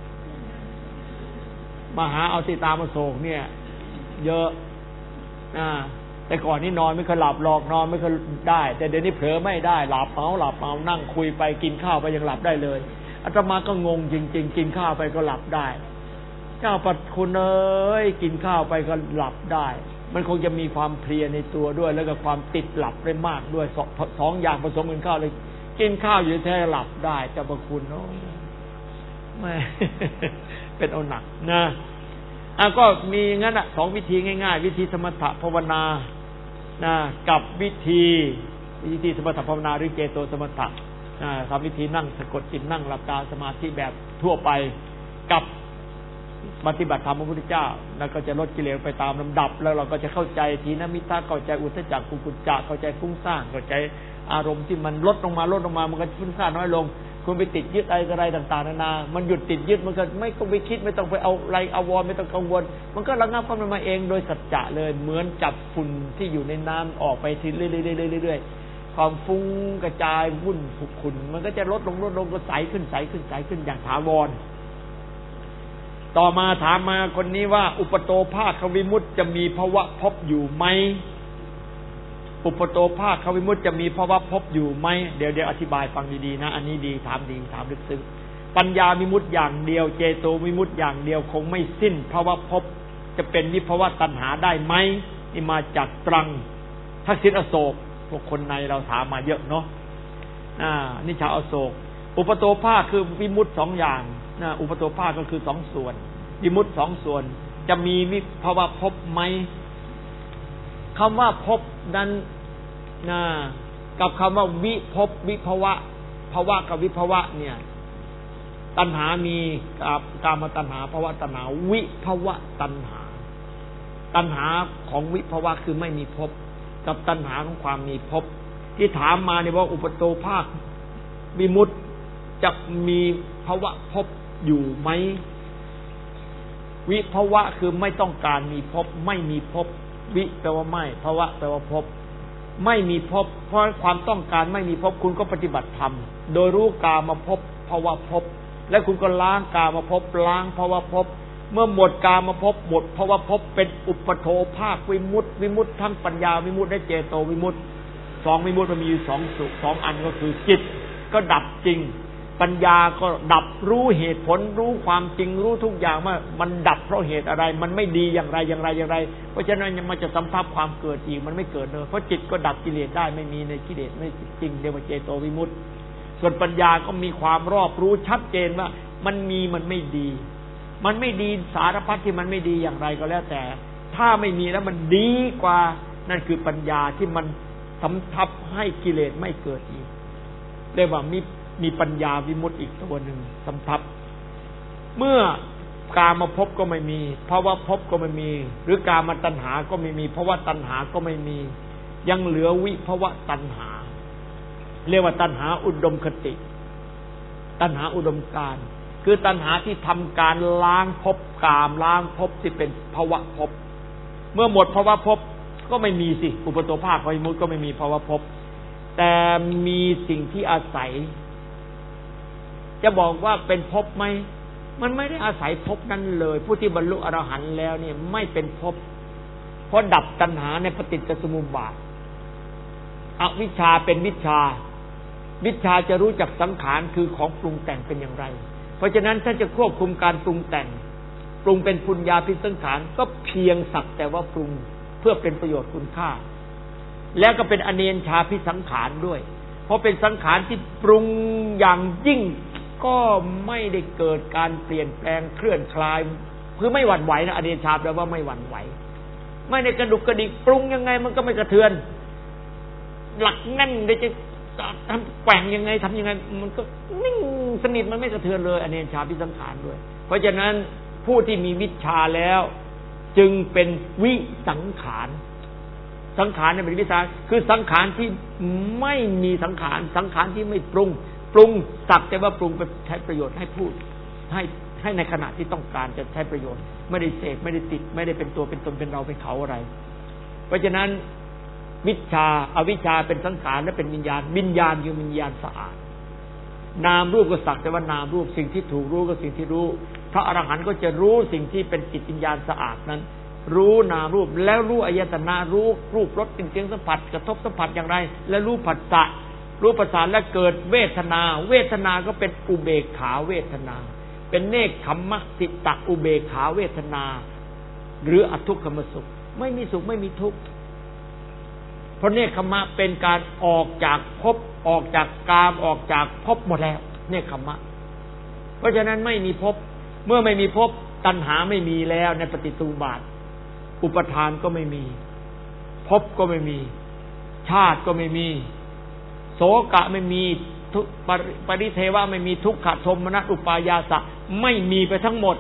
มหาเอาติตามอโศกเนี่ยเยอะนะแต่ก่อนนี่นอนไม่เคยหลับหลอกนอนไม่เคยได้แต่เดี๋ยวนี้เผลอไม่ได้หลับเอาหลับเอานั่งคุยไปกินข้าวไปยังหลับได้เลยอาตมาก็งงจริงๆกินข้าวไปก็หลับได้เจ้าปัดคุณเอ้ยกินข้าวไปก็หลับได้มันคงจะมีความเพลียในตัวด้วยแล้วก็ความติดหลับได้มากด้วยสองสองอย่างผสมกันเข้าเลยกินข้าวอยู่แท้หลับได้เจ้าพระคุณโอ้ไม่ เป็นเอาหนักนะอ่ะก็มีงั้นอ่ะสองวิธีง่ายๆวิธีสมถะภาวนานะกับวิธีวิธีสมถะภาวนาหรือเจโตสมถะอ่าทำวิธีนั่งสะกดจิตนั่งหลับตาสมาธิแบบทั่วไปกับปฏิบัติธรรมพระพุทธเจ้าแล้วก็จะลดกิเลสไปตามลำดับแล้วเราก็จะเข้าใจทีนมิตาเข้าใจอุทธัจจะกุกุจจะเข้าใจฟุ้งซ่านเข้าใจอารมณ์ที่มันลดลงมาลดลงมามันก็ฟุ้งซ่านน้อยลงคุณไปติดยึดอะไรอะไรต่างๆนานามันหยุดติดยึดมันก็ไม่ต้องไปคิดไม่ต้องไปเอาอะไรอาวรไม่ต้องกังวลมันก็ระงับความมาเองโดยสัจจะเลยเหมือนจับฝุ่นที่อยู่ในน้ำออกไปทีเรื่อยๆๆๆความฟุ้งกระจายวุ่นขุ่นขุ่นมันก็จะลดลงลดลงก็ใสขึ้นใสขึ้นใสขึ้นอย่างถาวรต่อมาถามมาคนนี้ว่าอุปโตภาควิมุตติจะมีภวะพบอยู่ไหมอุปโตภาควิมุตติจะมีภวะพบอยู่ไหมเดี๋ยวเดี๋ยวอธิบายฟังดีๆนะอันนี้ดีถามดีถามลึกซึ้งปัญญาวิมุตติอย่างเดียวเจโตวิมุตติอย่างเดียวคงไม่สิ้นภวะพบจะเป็นวิภวะตัณหาได้ไหมนี่มาจากตรังทักษิณอโศกพวกคนในเราถามมาเยอะเนาะอ่านี่ชาวอโศกอุปโตภาคคือวิมุตติสองอย่างนะอุปโตภาคก็คือสองส่วนวิมุตติสองส่วนจะมีวิภวะพบไหมคำว่าพบนั้นนะกับคำว่าวิภพวิภวะภวะกับวิภวะเนี่ยตัณหามีกามตัณหาภวะตัณหาวิภวะตัณหาตัณหาของวิภวะคือไม่มีภพกับตัณหาของความมีภพที่ถามมาเนี่ยว่าอุปโตภาควิมุตติจะมีภวะภพอยู่ไหมวิภวะคือไม่ต้องการมีภพไม่มีภพวิแปลว่าไม่ภวะแปลว่าภพไม่มีภพเพราะความต้องการไม่มีภพคุณก็ปฏิบัติธรรมโดยรู้กามภพภวะภพและคุณก็ล้างกามภพล้างภวะภพเมื่อหมดกามภพหมดภวะภพเป็นอุปโทภาควิมุตติวิมุตติทั้งปัญญาวิมุตติและเจโตวิมุตติสองวิมุตติมันมีอยู่สองสุสองอันก็คือจิตก็ดับจริงปัญญาก็ดับรู้เหตุผลรู้ความจริงรู้ทุกอย่างว่ามันดับเพราะเหตุอะไรมันไม่ดีอย่างไรอย่างไรอย่างไรเพราะฉะนั้นมันจะสัมผัสความเกิดอีกมันไม่เกิดเลยเพราะจิตก็ดับกิเลสได้ไม่มีในกิเลสไม่จริงเรียกว่าเจโตวิมุตติส่วนปัญญาก็มีความรอบรู้ชัดเจนว่ามันมีมันไม่ดีมันไม่ดีสารพัดที่มันไม่ดีอย่างไรก็แล้วแต่ถ้าไม่มีแล้วมันดีกว่านั่นคือปัญญาที่มันสำทับให้กิเลสไม่เกิดอีกเรียกว่ามีมีปัญญาวิมุตติอีกตัวหนึ่งสำทับเมื่อกามภพก็ไม่มีภวะภพก็ไม่มีหรือกามตัณหาก็ไม่มีภวะตัณหาก็ไม่มียังเหลือวิภวะตัณหาเรียกว่าตัณหาอุดมคติตัณหาอุดมการณ์คือตัณหาที่ทำการล้างภพกามล้างภพที่เป็นภวะภพเมื่อหมดภวะภพก็ไม่มีสิอุปโตภาควิมุตติก็ไม่มีภวะภพแต่มีสิ่งที่อาศัยจะบอกว่าเป็นภพไหมมันไม่ได้อาศัยภพนั้นเลยผู้ที่บรรลุอรหันต์แล้วเนี่ยไม่เป็นภพเพราะดับตัณหาในปฏิจจสมุปบาทอวิชชาเป็นวิชชาวิชชาจะรู้จักสังขารคือของปรุงแต่งเป็นอย่างไรเพราะฉะนั้นถ้าจะควบคุมการปรุงแต่งปรุงเป็นปุญญาภิสังขารก็เพียงสักแต่ว่าปรุงเพื่อเป็นประโยชน์คุณค่าแล้วก็เป็นอเนญชาภิสังขารด้วยเพราะเป็นสังขารที่ปรุงอย่างยิ่งก็ไม่ได้เกิดการเปลี่ยนแปลงเคลื่อนคลายคือไม่หวั่นไหวนะอเนญชาแปลว่าไม่หวั่นไหวไม่ได้กระดุกกระดิกปรุงยังไงมันก็ไม่กระเทือนหลักแน่นได้จะทำแกว่งยังไงทำยังไงมันก็นิ่งสนิทมันไม่กระเทือนเลยอเนญชาภิสังขารด้วยเพราะฉะนั้นผู้ที่มีวิชชาแล้วจึงเป็นวิสังขารสังขารเนี่ยเป็นวิชาคือสังขารที่ไม่มีสังขารสังขารที่ไม่ปรุงปรุงสักแต่ว่าปรุงไปใช้ประโยชน์ให้พูดให้ให้ในขณะที่ต้องการจะใช้ประโยชน์ไม่ได้เสกไม่ได้ติดไม่ได้เป็นตัวเป็นตนเป็นเราเป็นเขาอะไรเพราะฉะนั้นวิชชาอวิชชาเป็นสังขารและเป็นวิญญาณวิญญาณคือวิญญาณสะอาดนามรูปก็สักแต่ว่านามรูปสิ่งที่ถูกรู้ก็สิ่งที่รู้พระอรหันต์ก็จะรู้สิ่งที่เป็นจิตวิญญาณสะอาดนั้นรู้นามรูปแล้วรู้อายตนะรู้รูปรสกลิ่นเสียงสัมผัสกระทบสัมผัสอย่างไรและรู้ผัสสะรู้ผัสสะและเกิดเวทนาเวทนาก็เป็นอุเบกขาเวทนาเป็นเนกขัมมะสิตะอุเบกขาเวทนาหรืออทุกขมสุขไม่มีสุขไม่มีทุกข์เพราะเนกขัมมะเป็นการออกจากภพออกจากกามออกจากภพหมดแล้วเนกขัมมะเพราะฉะนั้นไม่มีภพเมื่อไม่มีภพตัณหาไม่มีแล้วในปฏิจจุบันอุปทานก็ไม่มีภพก็ไม่มีชาติก็ไม่มีโสกะไม่มีทุปริเทวะไม่มีทุกขโทมนัสอุปายาสะไม่มีไปทั้งหมด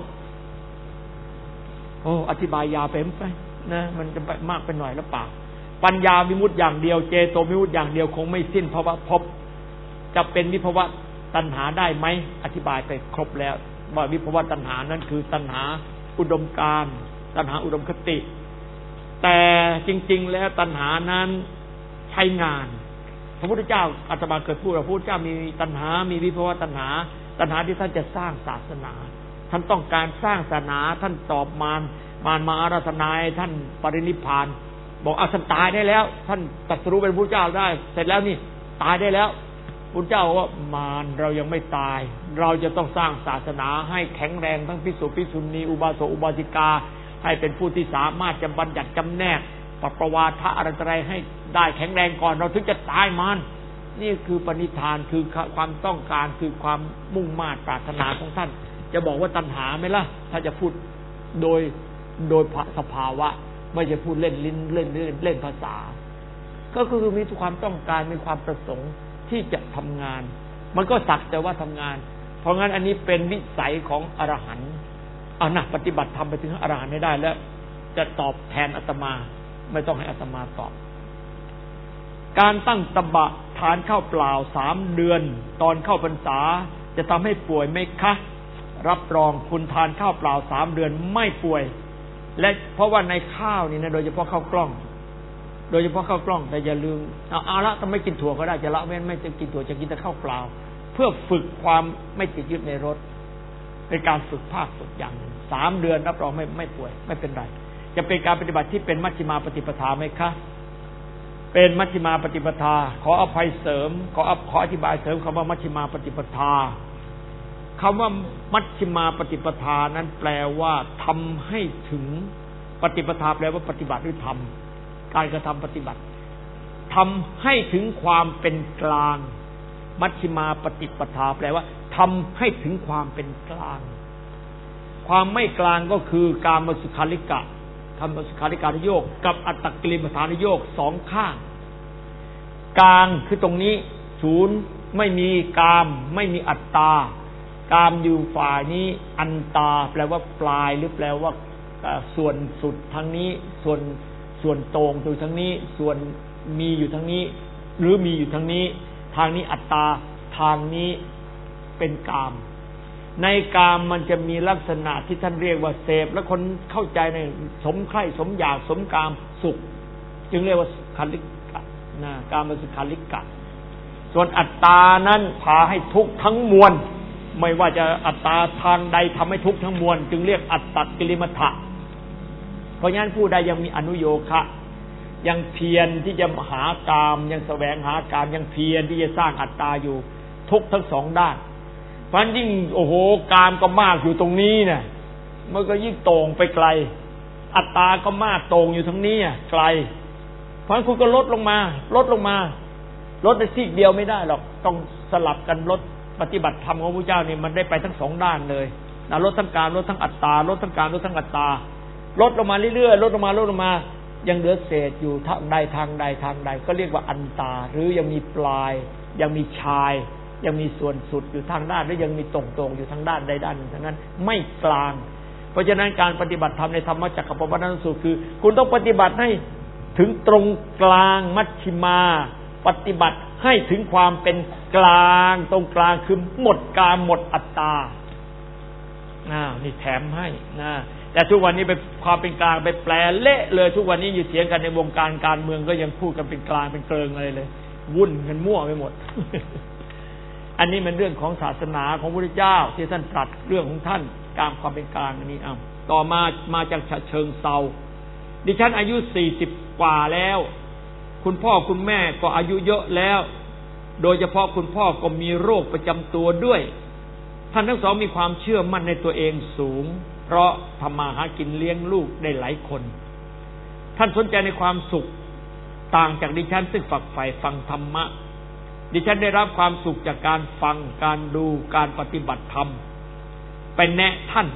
โอ้อธิบายยาวไปไหมนะมันจะมากไปหน่อยแล้วเปล่าปัญญาวิมุตติอย่างเดียวเจโตวิมุตติอย่างเดียวคงไม่สิ้นภาวะภพจะเป็นวิภวะตัณหาได้ไหมอธิบายไปครบแล้วว่าวิภวะตัณหานั้นคือตัณหาอุดมการณ์ตัณหาอุดมคติแต่จริงๆแล้วตัณหานั้นใช้งานพระพุทธเจ้าอาตมาเคยพูดว่าพระพุทธเจ้ามีตัณหามีวิภวะตัณหาตัณหาที่ท่านจะสร้างศาสนาท่านต้องการสร้างศาสนาท่านตอบมารมารมาอาราธนายท่านปรินิพพานบอกเอาท่านตายได้แล้วท่านตรัสรู้เป็นพระเจ้าได้เสร็จแล้วนี่ตายได้แล้วพระเจ้าว่ามารเรายังไม่ตายเราจะต้องสร้างศาสนาให้แข็งแรงทั้งภิกษุภิกษุณีอุบาสกอุบาสิกาให้เป็นผู้ที่สามารถจะบัญญัติจำแนกปประวาทะอะไรให้ได้แข็งแรงก่อนเราถึงจะตายมันนี่คือปณิธานคือความต้องการคือความมุ่งมา่ปรารถนาของท่านจะบอกว่าตัณหาไหมล่ะถ้าจะพูดโดยโดยสภาวะไม่จะพูดเล่นลิ้นเล่นเล่นเล่นภาษาก็คือมีความต้องการมีความประสงค์ที่จะทำงานมันก็สักแต่ว่าทำงานเพราะงั้นอันนี้เป็นวิสัยของอรหันต์เอานะปฏิบัติทำไปถึงอรหันต์ให้ได้แล้วจะตอบแทนอาตมาไม่ต้องให้อาตมาตอบการตั้งตบะทานข้าวเปล่าสามเดือนตอนเข้าพรรษาจะทำให้ป่วยไหมคะรับรองคุณทานข้าวเปล่าสามเดือนไม่ป่วยและเพราะว่าในข้าวนี่นะโดยเฉพาะข้าวกล้องโดยเฉพาะข้าวกล้องแต่อย่าลืมเอาเอาละถ้าไม่กินถั่วก็ได้จะละเว้นไม่จะกินถั่วจะกินแต่ข้าวเปล่าเพื่อฝึกความไม่ติดยึดในรสเป็นการฝึกภาคฝึกอย่างสามเดือนรับรองไม่ไม่ป่วยไม่เป็นไรจะเป็นการปฏิบัติที่เป็นมัชฌิมาปฏิปทาไหมคะเป็นมัชฌิมาปฏิปทาขออภัยเสริมขอขออธิบายเสริมคำว่ามัชฌิมาปฏิปทาคำว่ามัชฌิมาปฏิปทานั้นแปลว่าทำให้ถึงปฏิปทาแปลว่าปฏิบัติหรือทำการกระทำปฏิบัติทำให้ถึงความเป็นกลางมัชฌิมาปฏิปทาแปลว่าทำให้ถึงความเป็นกลางความไม่กลางก็คือกามสุขาริกะคำสุขาริการโยกกับอัตตกิลมัฏฐานโยกสองข้างกลางคือตรงนี้ศูนย์ไม่มีกามไม่มีอัตตากามอยู่ฝ่ายนี้อันตาแปลว่าปลายหรือแปลว่าส่วนสุดทางนี้ส่วนส่วนตรงอยู่ทางนี้ส่วนมีอยู่ทางนี้หรือมีอยู่ทางนี้ทางนี้อัตตาทางนี้เป็นกามในกามมันจะมีลักษณะที่ท่านเรียกว่าเสพและคนเข้าใจในสมใคร่สมอยากสมกามสุขจึงเรียกว่าสุขาริกะนะกามสุขาริกะส่วนอัตตานั้นพาให้ทุกข์ทั้งมวลไม่ว่าจะอัตตาทางใดทำให้ทุกข์ทั้งมวลจึงเรียกอัตตกิลมัฏฐะเพราะงั้นผู้ใดยังมีอนุโยคะยังเพียรที่จะหากามยังแสวงหากามยังเพียรที่จะสร้างอัตตาอยู่ทุกทั้งสองด้านเพราะยิ่งโอ้โหกามก็มากอยู่ตรงนี้เนี่ยมันก็ยิ่งโต่งไปไกลอัตตาก็มากโต่งอยู่ทั้งนี้ไกลเพราะคุณก็ลดลงมาลดลงมาลดในซีกเดียวไม่ได้หรอกต้องสลับกันลดปฏิบัติธรรมของพระพุทธเจ้านี่มันได้ไปทั้งสองด้านเลยนะลดทั้งกามลดทั้งอัตตาลดทั้งกามลดทั้งอัตตาลดลงมาเรื่อยๆลดลงมาลดลงมายังเหลือเศษอยู่ทางใดทางใดทางใดก็เรียกว่าอันตาหรือยังมีปลายยังมีชายยังมีส่วนสุดอยู่ทางด้านหรือยังมีตรงๆอยู่ทางด้านใดด้านหนึ่งทั้งนั้นไม่กลางเพราะฉะนั้นการปฏิบัติธรรมในธรรมจักรพรรดิสูตรคือคุณต้องปฏิบัติให้ถึงตรงกลางมัชฌิมาปฏิบัติให้ถึงความเป็นกลางตรงกลางคือหมดกามหมดอัตตาอ่านี่แถมให้นะแต่ทุกวันนี้ไปความเป็นกลางไปแปลเละเลยทุกวันนี้อยู่เถียงกันในวงการการเมืองก็ยังพูดกันเป็นกลางเป็นเกลิงอะไรเลยวุ่นกันมั่วไปหมด อันนี้มันเรื่องของศาสนาของพระพุทธเจ้าที่ท่านตรัสเรื่องของท่านการความเป็นกลางอันนี้อ้าวต่อมามาจากฉะเชิงเทราดิฉันอายุสี่สิบกว่าแล้วคุณพ่อคุณแม่ก็อายุเยอะแล้วโดยเฉพาะคุณพ่อก็มีโรคประจำตัวด้วยท่านทั้งสองมีความเชื่อมั่นในตัวเองสูงเพราะทำมาหากินเลี้ยงลูกได้หลายคนท่านสนใจในความสุขต่างจากดิฉันซึ่งฝักใฝ่ฟังธรรมะดิฉันได้รับความสุขจากการฟังการดูการปฏิบัติธรรมไปแนะท่าน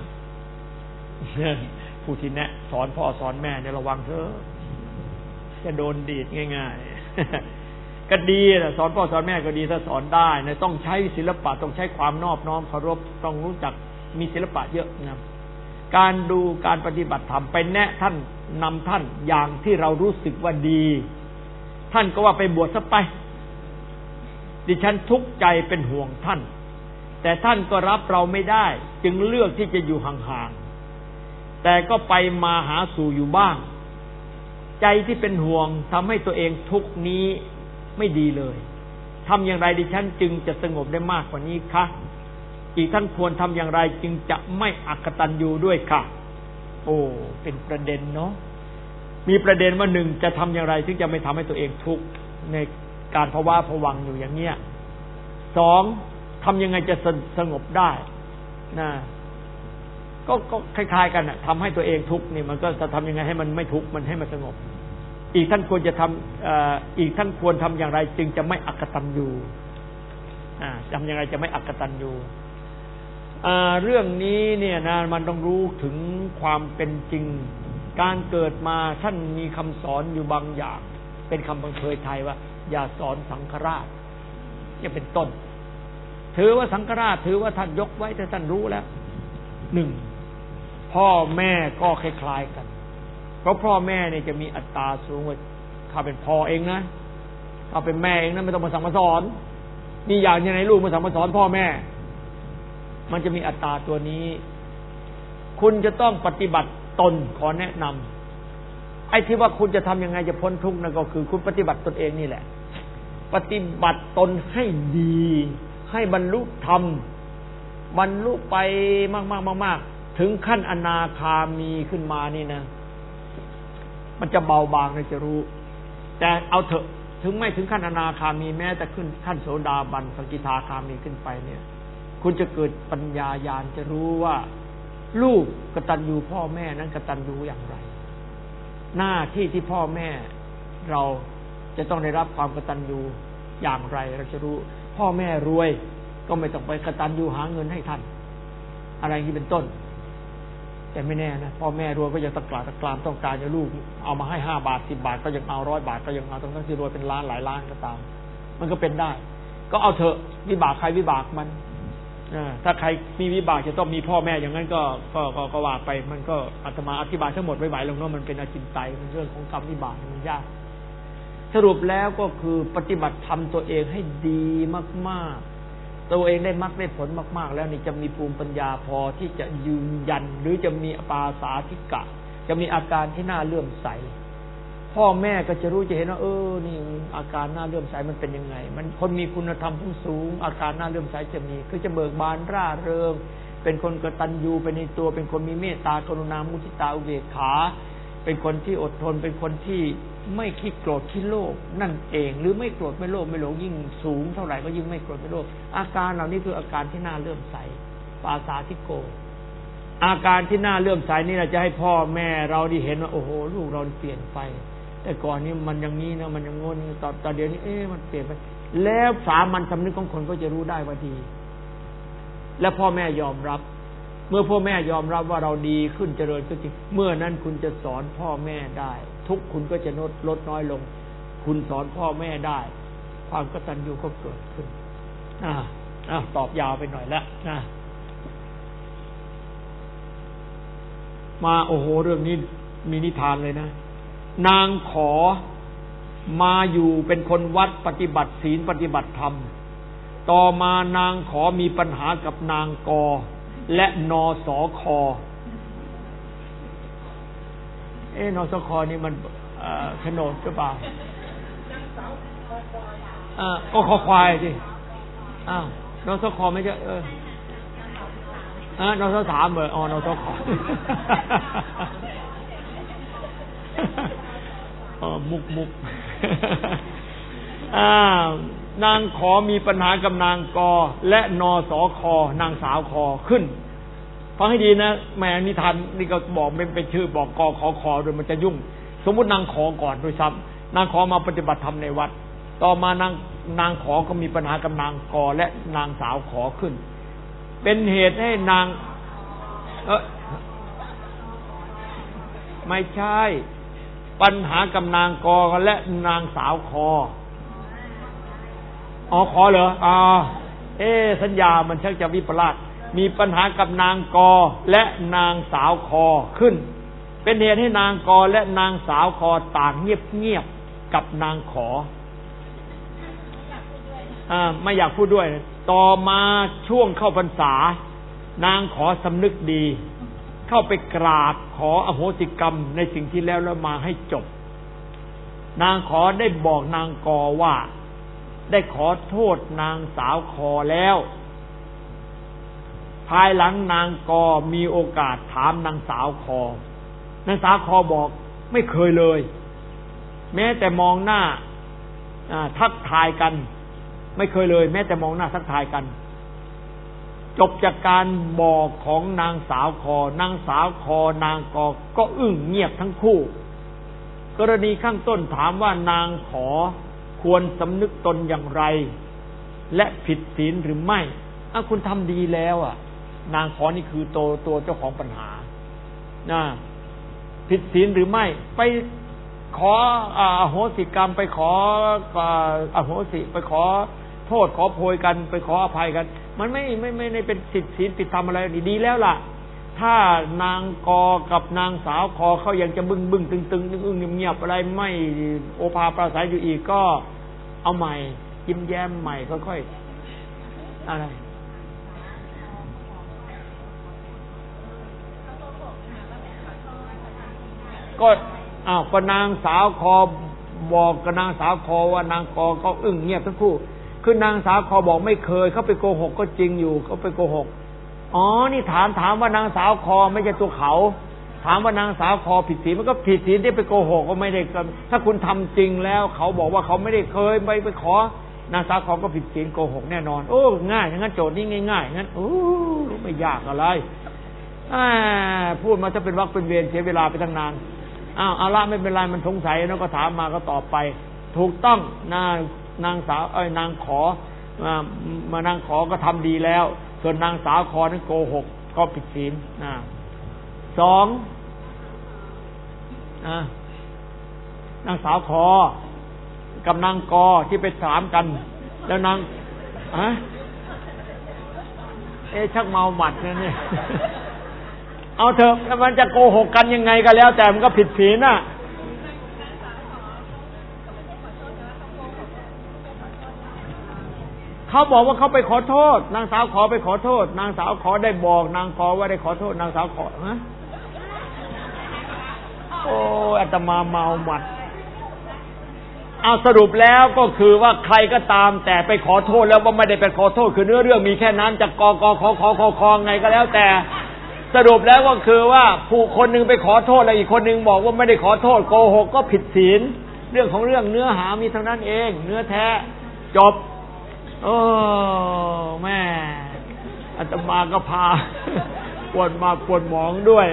ผู้ที่แนะสอนพ่อสอนแม่เนี่ยระวังเถอะจะโดนดีดง่ายๆก็ดีนะสอนพ่อสอนแม่ก็ดีถ้าสอนได้นะต้องใช้ศิลปะต้องใช้ความนอบน้อมเคารพต้องรู้จักมีศิลปะเยอะนะการดูการปฏิบัติธรรมไปแนะท่านนำท่านอย่างที่เรารู้สึกว่าดีท่านก็ว่าไปบวชซะไปดิฉันทุกข์ใจเป็นห่วงท่านแต่ท่านก็รับเราไม่ได้จึงเลือกที่จะอยู่ห่างๆแต่ก็ไปมาหาสู่อยู่บ้างใจที่เป็นห่วงทำให้ตัวเองทุกข์นี้ไม่ดีเลยทำอย่างไรดิฉันจึงจะสงบได้มากกว่านี้คะอีกทั้งควรทำอย่างไรจึงจะไม่อักตันยูด้วยค่ะโอ้เป็นประเด็นเนาะมีประเด็นว่าหนึ่งจะทำอย่างไรถึงจะไม่ทำให้ตัวเองทุกข์ในการภาวะผวังอยู่อย่างเนี้ยสองทำยังไงจะสงบได้นะก็ก็คล้ายๆกันน่ะทำให้ตัวเองทุกข์นี่มันก็จะทำยังไงให้มันไม่ทุกข์มันให้มันสงบอีกท่านควรจะทำเอ่ออีกท่านควรทำอย่างไรจึงจะไม่อักตันยูอ่าทำอย่างไรจะไม่อักตันยูอ่าเรื่องนี้เนี่ยนะมันต้องรู้ถึงความเป็นจริงการเกิดมาท่านมีคำสอนอยู่บางอย่างเป็นคำบังเคยไทยว่าอย่าสอนสังฆราชจะเป็นต้นถือว่าสังฆราชถือว่าท่านยกไว้แต่ท่านรู้แล้วหนึ่งพ่อแม่ก็คล้ายๆกันเพราะพ่อแม่เนี่ยจะมีอัตราสูงกว่าถ้าเป็นพ่อเองนะถ้าเป็นแม่เองนะไม่ต้องมาสั่งมาสอนนี่อย่างยังไงลูกมาสั่งมาสอนพ่อแม่มันจะมีอัตราตัวนี้คุณจะต้องปฏิบัติตนขอแนะนำไอ้ที่ว่าคุณจะทำยังไงจะพ้นทุกข์นั่นก็คือคุณปฏิบัติตนเองนี่แหละปฏิบัติตนให้ดีให้บรรลุธรรมบรรลุไปมากๆๆๆถึงขั้นอนาคามีขึ้นมานี่นะมันจะเบาบางเลยจะรู้แต่เอาเถอะถึงไม่ถึงขั้นอนาคามีแม้แต่ขึ้นขั้นโสดาบันสกิทาคามีขึ้นไปเนี่ยคุณจะเกิดปัญญาญาณจะรู้ว่าลูกกตัญญูพ่อแม่นั้นกตัญญูอย่างไรหน้าที่ที่พ่อแม่เราจะต้องได้รับความกตัญญูอย่างไรเราจะรู้พ่อแม่รวยก็ไม่ต้องไปกตัญญูหาเงินให้ท่านอะไรที่เป็นต้นแต่ไม่แน่นะพ่อแม่รวยก็ยังตะกร้าตะกรามต้องการจะลูกเอามาให้ห้าบาทสิบบาทก็ยังเอาร้อยบาทก็ยังเอาทั้งที่รวยเป็นล้านหลายล้านก็ตามมันก็เป็นได้ก็เอาเถอะวิบากใครวิบากมันถ้าใครมีวิบากจะต้องมีพ่อแม่อย่างนั้นก็ก็ก็ว่าไปมันก็อาตมาอธิบายทั้งหมดไว้ไหวลงเนาะมันเป็นอจินไตยมันเรื่องของกรรมวิบากมันยากสรุปแล้วก็คือปฏิบัติธรรมตัวเองให้ดีมากๆตัวเองได้มรรคได้ผลมากๆแล้วนี่จะมีภูมิปัญญาพอที่จะยืนยันหรือจะมีปาสาธิกะจะมีอาการที่น่าเลื่อมใสพ่อแม่ก็จะรู้จะเห็นว่าเออนี่อาการน่าเลื่อมใสมันเป็นยังไงมันคนมีคุณธรรมผู้สูงอาการน่าเลื่อมใสจะมีคือจะเบิกบานร่าเริงเป็นคนกตัญญูไปในตัวเป็นคนมีเมตตากรุณามุทิตาอุเบกขาเป็นคนที่อดทนเป็นคนที่ไม่ขี้โกรธขี้โลภนั่นเองหรือไม่โกรธไม่โลภไม่หลงยิ่งสูงเท่าไหร่ก็ยิ่งไม่โกรธไม่โลภอาการเหล่านี้คืออาการที่น่าเลื่อมใสปาสาธิโกอาการที่น่าเลื่อมใสนี่เราจะให้พ่อแม่เราได้เห็นว่าโอ้โหลูกเราเปลี่ยนไปแต่ก่อนนี้มันอย่างนี้นะมันอย่างโง่ตอนตอนเดี๋ยวนี้เอ๊ะมันเปลี่ยนไปแล้วสามัญสำนึกของคนก็จะรู้ได้ว่าดีและพ่อแม่ยอมรับเมื่อพ่อแม่ยอมรับว่าเราดีขึ้นเจริญขึ้นจริงเมื่อนั้นคุณจะสอนพ่อแม่ได้ทุกคุณก็จะลดลดน้อยลงคุณสอนพ่อแม่ได้ความกตัญญูก็เกิดขึ้นอ่าอ่าตอบยาวไปหน่อยแล้วนะมาโอ้โหเรื่องนี้มีนิทานเลยนะนางขอมาอยู่เป็นคนวัดปฏิบัติศีลปฏิบัติธรรมต่อมานางขอมีปัญหากับนางกอและนสคเอ๊ะนสคนี่มันโฉนดหรือเปล่าอ่าก็คอควายสิอ้าวนสคไม่ใช่เอออ่านสสามเหรออ๋อนสคอ๋อมุกมุกอ่านางขอมีปัญหากับนางกอและนสคนางสาวคอขึ้นฟังให้ดีนะแม่นิทานนี่ก็บอกเป็นเป็นชื่อบอกกอขอคอโดยมันจะยุ่งสมมุตินางขอก่อนโดยซ้ำนางขอมาปฏิบัติธรรมในวัดต่อมานางนางขอก็มีปัญหากับนางกอและนางสาวขอขึ้นเป็นเหตุให้นางเออไม่ใช่ปัญหากับนางกอและนางสาวคออ๋อขอเหรออ่าเอ๊สัญญามันชักจะวิปลาสมีปัญหากับนางกอและนางสาวคอขึ้นเป็นเหตุให้นางกอและนางสาวคอต่างเงียบๆกับนางขออ่าไม่อยากพูดด้วยต่อมาช่วงเข้าพรรษานางขอสำนึกดีเข้าไปกราบขออโหสิกรรมในสิ่งที่แล้วแล้วมาให้จบนางขอได้บอกนางกอว่าได้ขอโทษนางสาวคอแล้วภายหลังนางกอมีโอกาสถามนางสาวคอนางสาวคอบอกไม่เคยเลยแม้แต่มองหน้าทักทายกันไม่เคยเลยแม้แต่มองหน้าทักทายกันจบจากการบอกของนางสาวคอนางสาวคอนางกอก็อึ้งเงียบทั้งคู่กรณีข้างต้นถามว่านางขอควรสำนึกตนอย่างไรและผิดศีลหรือไม่อ่ะคุณทำดีแล้วอ่ะนางขอนี่คือตัวตัวเจ้าของปัญหานะผิดศีลหรือไม่ไปขออโหสิกรรมไปขออโหสิไปขอโทษขอโพยกันไปขออภัยกันมันไม่ไม่ไม่ได้เป็นสิทธิศีลผิดธรรมอะไรดีแล้วล่ะถ้านางกอกับนางสาวคอเขายังจะบึ้งบึ้งตึงตึงอึ้งเงียบอะไรไม่โอภาปราศัยอยู่อีกก็เอาใหม่ยิ้มแย้มใหม่ค่อยๆอะไรก็อ้าวก็นางสาวคอบอกกับนางสาวคอว่านางกอก็อึ้งเงียบทั้งคู่คือนางสาวคอบอกไม่เคยเขาไปโกหกก็จริงอยู่เขาไปโกหกอ๋อนี่ถามถามว่านางสาวคอไม่ใช่ตัวเขาถามว่านางสาวคอผิดศีลมันก็ผิดศีลที่ไปโกหกก็ไม่ได้ถ้าคุณทำจริงแล้วเขาบอกว่าเขาไม่ได้เคยไปไปขอนางสาวคอก็ผิดศีลโกหกแน่นอนโอ้ง่ายงั้นโจทย์นี้ง่ายๆงั้นโอ้ไม่ยากอะไรอ่าพูดมาถ้าเป็นวรรคเป็นเวรเสียเวลาไปตั้งนานอ้าวเอาละไม่เป็นไรมันสงสัยแล้วก็ถามมาก็ตอบไปถูกต้องนางนางสาวเอ้ยนางขอมามานางขอก็ทำดีแล้วส่วนนางสาวคอนั้นโกหกก็ผิดศีลนะสองนะนางสาวคอกับนางกอที่ไปถามกันแล้วนางฮะเอ๊ะชักเมาหมัดนะเนี่ยเอาเถอะมันจะโกหกกันยังไงก็แล้วแต่มันก็ผิดศีลน่ะเขาบอกว่าเขาไปขอโทษนางสาวขอไปขอโทษนางสาวขอได้บอกนางขอว่าได้ขอโทษนางสาวขอฮะโอ้อาตมาเมาหมัดเอาสรุปแล้วก็คือว่าใครก็ตามแต่ไปขอโทษแล้วว่าไม่ได้ไปขอโทษคือเนื้อเรื่องมีแค่นั้นจากกกขอขอขอคอไงก็แล้วแต่สรุปแล้วก็คือว่าผู้คนนึงไปขอโทษแล้วอีกคนนึงบอกว่าไม่ได้ขอโทษโกหกก็ผิดศีลเรื่องของเรื่องเนื้อหามีเท่านั้นเองเนื้อแท้จบโอ้แม่อาตมาก็พาปวดมาปวดหมองด้วย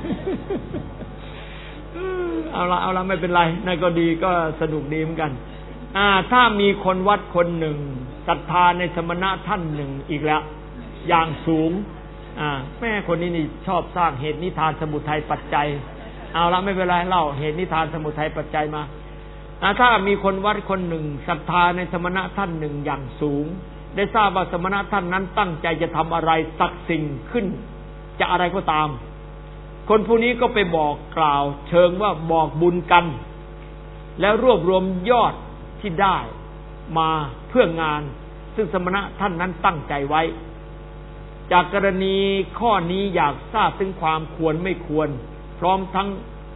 เอาละเอาละไม่เป็นไรนั่นก็ดีก็สนุกดีเหมือนกันอ่าถ้ามีคนวัดคนหนึ่งศรัทธาในสมณะท่านหนึ่งอีกแล้วอย่างสูงอ่าแม่คนนี้นี่ชอบสร้างเหตุนิทานสมุทัยปัจจัยเอาละไม่เป็นไรเล่าเหตุนิทานสมุทัยปัจจัยมาถ้ามีคนวัดคนหนึ่งศรัทธาในสมณะท่านหนึ่งอย่างสูงได้ทราบว่าสมณะท่านนั้นตั้งใจจะทำอะไรสักสิ่งขึ้นจะอะไรก็ตามคนผู้นี้ก็ไปบอกกล่าวเชิงว่าบอกบุญกันแล้วรวบรวมยอดที่ได้มาเพื่องานซึ่งสมณะท่านนั้นตั้งใจไว้จากกรณีข้อนี้อยากทราบถึงความควรไม่ควรพร้อมทั้ง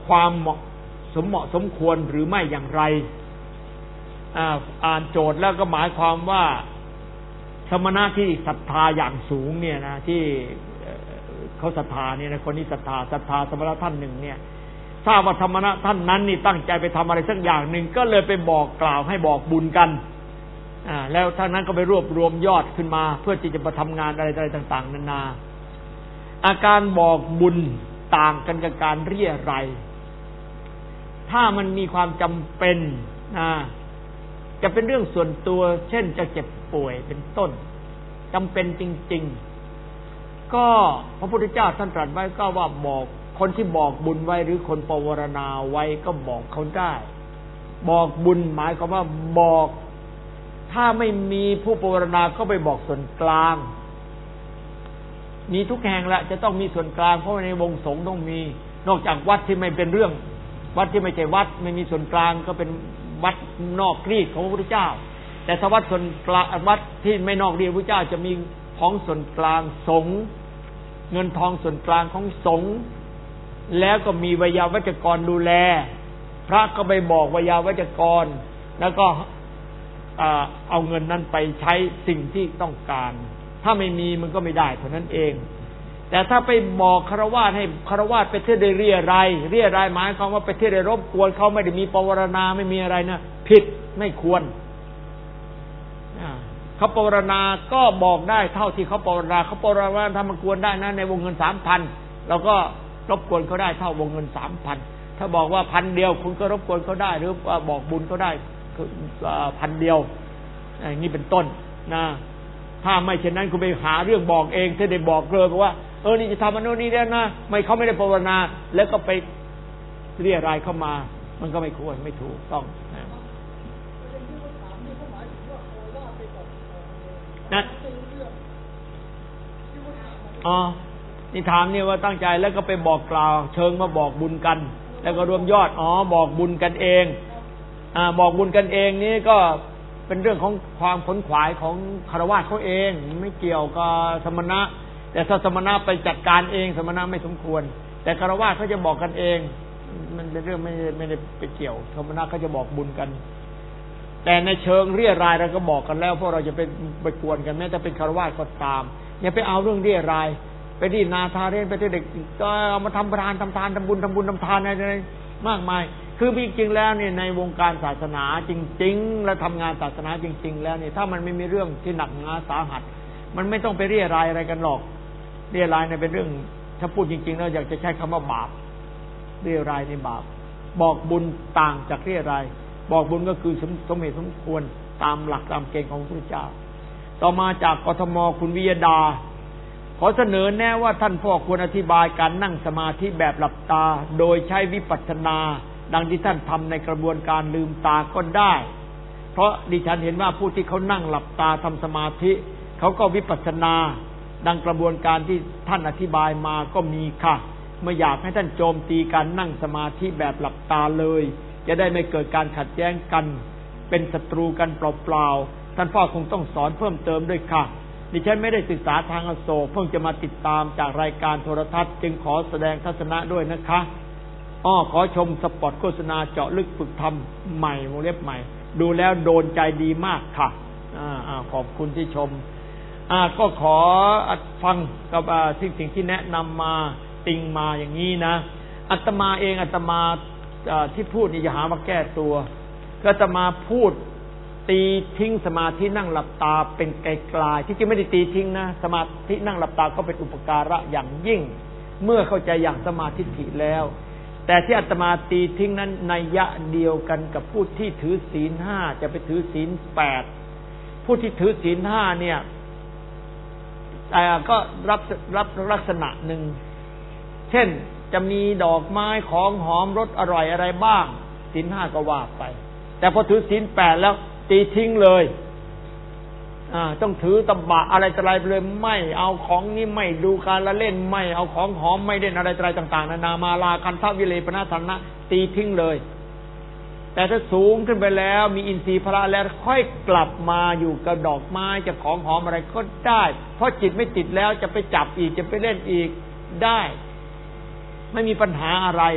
ความเหมาะสมเหมาะสมควรหรือไม่อย่างไรอ่านโจทย์แล้วก็หมายความว่าสมณะที่ศรัทธาอย่างสูงเนี่ยนะที่เขาศรัทธาเนี่ยนะคนนี้ศรัทธาศรัทธาสมณะท่านหนึ่งเนี่ยทราบว่าสมณะท่านนั้นนี่ตั้งใจไปทำอะไรสักอย่างหนึ่งก็เลยไปบอกกล่าวให้บอกบุญกันอ่าแล้วท่านนั้นก็ไปรวบรวมยอดขึ้นมาเพื่อที่จะมาทำงานอะไรอะไรต่างๆนานาอาการบอกบุญต่างกันกับการเรี่ยไรถ้ามันมีความจำเป็นนะจะเป็นเรื่องส่วนตัวเช่นจะเจ็บป่วยเป็นต้นจำเป็นจริงๆก็พระพุทธเจ้าท่านตรัสไว้ก็ว่าบอกคนที่บอกบุญไว้หรือคนปวารณาไว้ก็บอกเขาได้บอกบุญหมายความว่าบอกถ้าไม่มีผู้ปวารณาก็ไปบอกส่วนกลางมีทุกแห่งละจะต้องมีส่วนกลางเพราะในวงสงฆ์ต้องมีนอกจากวัดที่ไม่เป็นเรื่องวัดที่ไม่ใช่วัดไม่มีส่วนกลางก็เป็นวัดนอกรีดของพระพุทธเจ้าแต่ถ้าวัดส่วนกลางวัดที่ไม่นอกรีดพระพุทธเจ้าจะมีของส่วนกลางสงฆ์เงินทองส่วนกลางของสงฆ์แล้วก็มีวิยาวัจกรดูแลพระก็ไปบอกวิยาวัจกรแล้วก็เอาเงินนั้นไปใช้สิ่งที่ต้องการถ้าไม่มีมันก็ไม่ได้เท่านั้นเองแต่ถ้าไปบอกฆราวาสให้ฆราวาสไปเที่ยวได้เรี่ยไรเรี่ยไรหมายความว่าไปเที่ยวได้รบกวนเขาไม่ได้มีปวารณาไม่มีอะไรนะผิดไม่ควรเขาปวารณาก็บอกได้เท่าที่เขาปวารณาเขาปวารณาทำมันควรได้นะในวงเงินสามพันเราก็รบกวนเขาได้เท่าวงเงินสามพันถ้าบอกว่าพันเดียวคุณก็รบกวนเขาได้หรือบอกบุญเขาได้พันเดียวอย่างนี้เป็นต้นนะถ้าไม่เช่นนั้นคุณไปหาเรื่องบอกเองถ้าได้บอกเลยว่าเออนี่จะทำอันโน้นนี่แล้วนะไม่เขาไม่ได้ภาวนาแล้วก็ไปเรียรายเข้ามามันก็ไม่ควรไม่ถูกต้องนะอ๋อนี่ถามเนี่ยว่าตั้งใจแล้วก็ไปบอกกล่าวเชิงมาบอกบุญกันแล้วก็รวมยอดอ๋อบอกบุญกันเองอ่าบอกบุญกันเองนี่ก็เป็นเรื่องของความขนขวายของฆราวาสเขาเองไม่เกี่ยวกับสมณะแต่ถ้าสมณะไปจัดการเองสมณะไม่สมควรแต่ฆราวาสเขาจะบอกกันเองมันเป็นเรื่องไม่ไม่ได้ไปเกี่ยวสมณะเขาจะบอกบุญกันแต่ในเชิงเรี่ยรายเราก็บอกกันแล้วเพราะเราจะไปไปกวนกันแม้แต่เป็นฆราวาสก็ตามอย่าไปเอาเรื่องเรี่ยรายไปดีนาทาเรนไปที่เด็กก็เอามาทำทานทำทานทำบุญทำบุญทำทานอะไรมากมายคือจริงๆแล้วเนี่ยในวงการศาสนาจริงๆและทำงานศาสนาจริงๆแล้วเนี่ยถ้ามันไม่มีเรื่องที่หนักหนาสาหัสมันไม่ต้องไปเรี่ยรายอะไรกันหรอกเรี่ยรายเนี่ยเป็นเรื่องถ้าพูดจริงๆแล้วอยากจะใช้คำว่าบาปเรี่ยรายในบาปบอกบุญต่างจากเรี่ยรายบอกบุญก็คือสมเหตุสมควรตามหลักตามเกณฑ์ของพระพุทธเจ้าต่อมาจากกทมคุณวิยดาขอเสนอแน่ว่าท่านพ่อควรอธิบายการนั่งสมาธิแบบหลับตาโดยใช้วิปัสสนาดังที่ท่านทำในกระบวนการลืมตาก็ได้เพราะดิฉันเห็นว่าผู้ที่เขานั่งหลับตาทำสมาธิเขาก็วิปัสสนาดังกระบวนการที่ท่านอธิบายมาก็มีค่ะไม่อยากให้ท่านโจมตีการนั่งสมาธิแบบหลับตาเลยจะได้ไม่เกิดการขัดแย้งกันเป็นศัตรูกันเปล่าๆท่านพ่อคงต้องสอนเพิ่มเติมด้วยค่ะดิฉันไม่ได้ศึกษาทางอโศกเพิ่งจะมาติดตามจากรายการโทรทัศน์จึงขอแสดงทัศนะด้วยนะคะอ้อขอชมสปอตโฆษณาเจาะลึกฝึกทำใหม่วงเล็บใหม่ดูแล้วโดนใจดีมากค่ะอ่าขอบคุณที่ชมอ่าก็ขอฟังกับสิ่งสิ่งที่แนะนำมาติงมาอย่างนี้นะอาตมาเองอาตมาที่พูดนี่อย่าหามาแก้ตัวก็อาตมาพูดตีทิ้งสมาธินั่งหลับตาเป็นไกลๆที่จริงไม่ได้ตีทิ้งนะสมาธินั่งหลับตาก็เป็นอุปการะอย่างยิ่งเมื่อเข้าใจอย่างสมาธิถิแล้วแต่ที่อาตมาตีทิ้งนั้นนัยยะเดียวกันกับผู้ที่ถือศีลห้าจะไปถือศีลแปดผู้ที่ถือศีลห้าเนี่ยแต่ก็รับรับลักษณะหนึ่งเช่นจะมีดอกไม้ของหอมรสอร่อยอะไรบ้างศีลห้าก็ว่าไปแต่พอถือศีลแปดแล้วตีทิ้งเลยอ่าต้องถือตบะอะไรต่ออะไรเลยไม่เอาของนี้ไม่ดูการละเล่นไม่เอาของหอมไม่เล่นอะไรต่ออะไรต่างๆนานามาลาคันทวิเลปนาสันนะตีทิ้งเลยแต่ถ้าสูงขึ้นไปแล้วมีอินทรีย์พละแล้วค่อยกลับมาอยู่กับดอกไม้จะของหอมอะไรก็ได้เพราะจิตไม่ติดแล้วจะไปจับอีกจะไปเล่นอีกได้ไม่มีปัญหาอะไร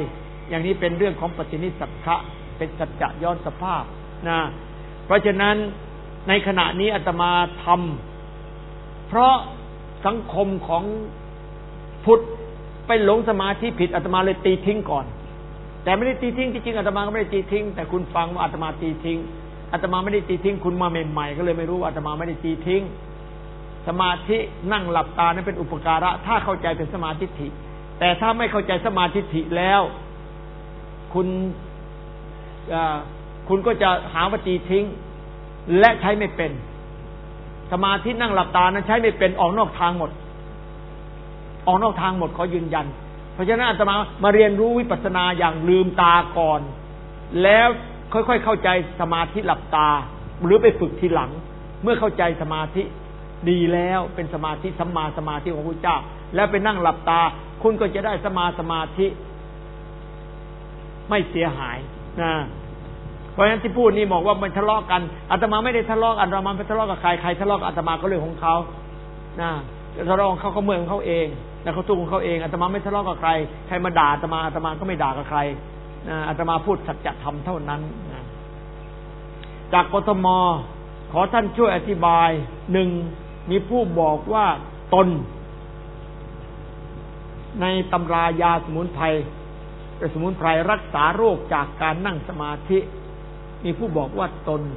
อย่างนี้เป็นเรื่องของปฏินิสสักขะเป็นสัจจะย้อนสภาพนะเพราะฉะนั้นในขณะนี้อาตมาทำเพราะสังคมของพุทธไปหลงสมาธิผิดอาตมาเลยตีทิ้งก่อนแต่ไม่ได้ตีทิ้งจริงๆอาตมาก็ไม่ได้ตีทิ้งแต่คุณฟังว่าอาตมาตีทิ้งอาตมาไม่ได้ตีทิ้งคุณมาใหม่ๆก็เลยไม่รู้ว่าอาตมาไม่ได้ตีทิ้งสมาธินั่งหลับตานั้นเป็นอุปการะถ้าเข้าใจเป็นสมาธิถิแต่ถ้าไม่เข้าใจสมาธิถิแล้วคุณคุณก็จะหาว่าตีทิ้งและใช้ไม่เป็นสมาธินั่งหลับตานั้นใช้ไม่เป็นออกนอกทางหมดออกนอกทางหมดขอยืนยันเพราะฉะนั้นอาตมามาเรียนรู้วิปัสสนาอย่างลืมตาก่อนแล้วค่อยๆเข้าใจสมาธิหลับตาหรือไปฝึกทีหลังเมื่อเข้าใจสมาธิดีแล้วเป็นสมาธิสัมมาสมาธิของพระเจ้าแล้วไปนั่งหลับตาคุณก็จะได้สมาสมาธิไม่เสียหายนะเพราะฉะนั้นที่พูดนี่บอกว่ามันทะเลาะกันอาตมาไม่ได้ทะเลาะกันอาตมาไม่ทะเลาะกับใครใครทะเลาะกับอาตมาก็เรื่องของเขานะทะเลาะของเขาเขาเมืองของเขาเองแล้วเขาตุ้งของเขาเองอาตมาไม่ทะเลาะกับใครใครมาด่าอาตมาอาตมาก็ไม่ด่ากับใครนะอาตมาพูดสัจธรรมเท่านั้นนะจากกทมขอท่านช่วยอธิบายหนึ่งมีผู้บอกว่าตนในตำรายาสมุนไพรสมุนไพรรักษาโรคจากการนั่งสมาธิมีผู้บอกว่าตน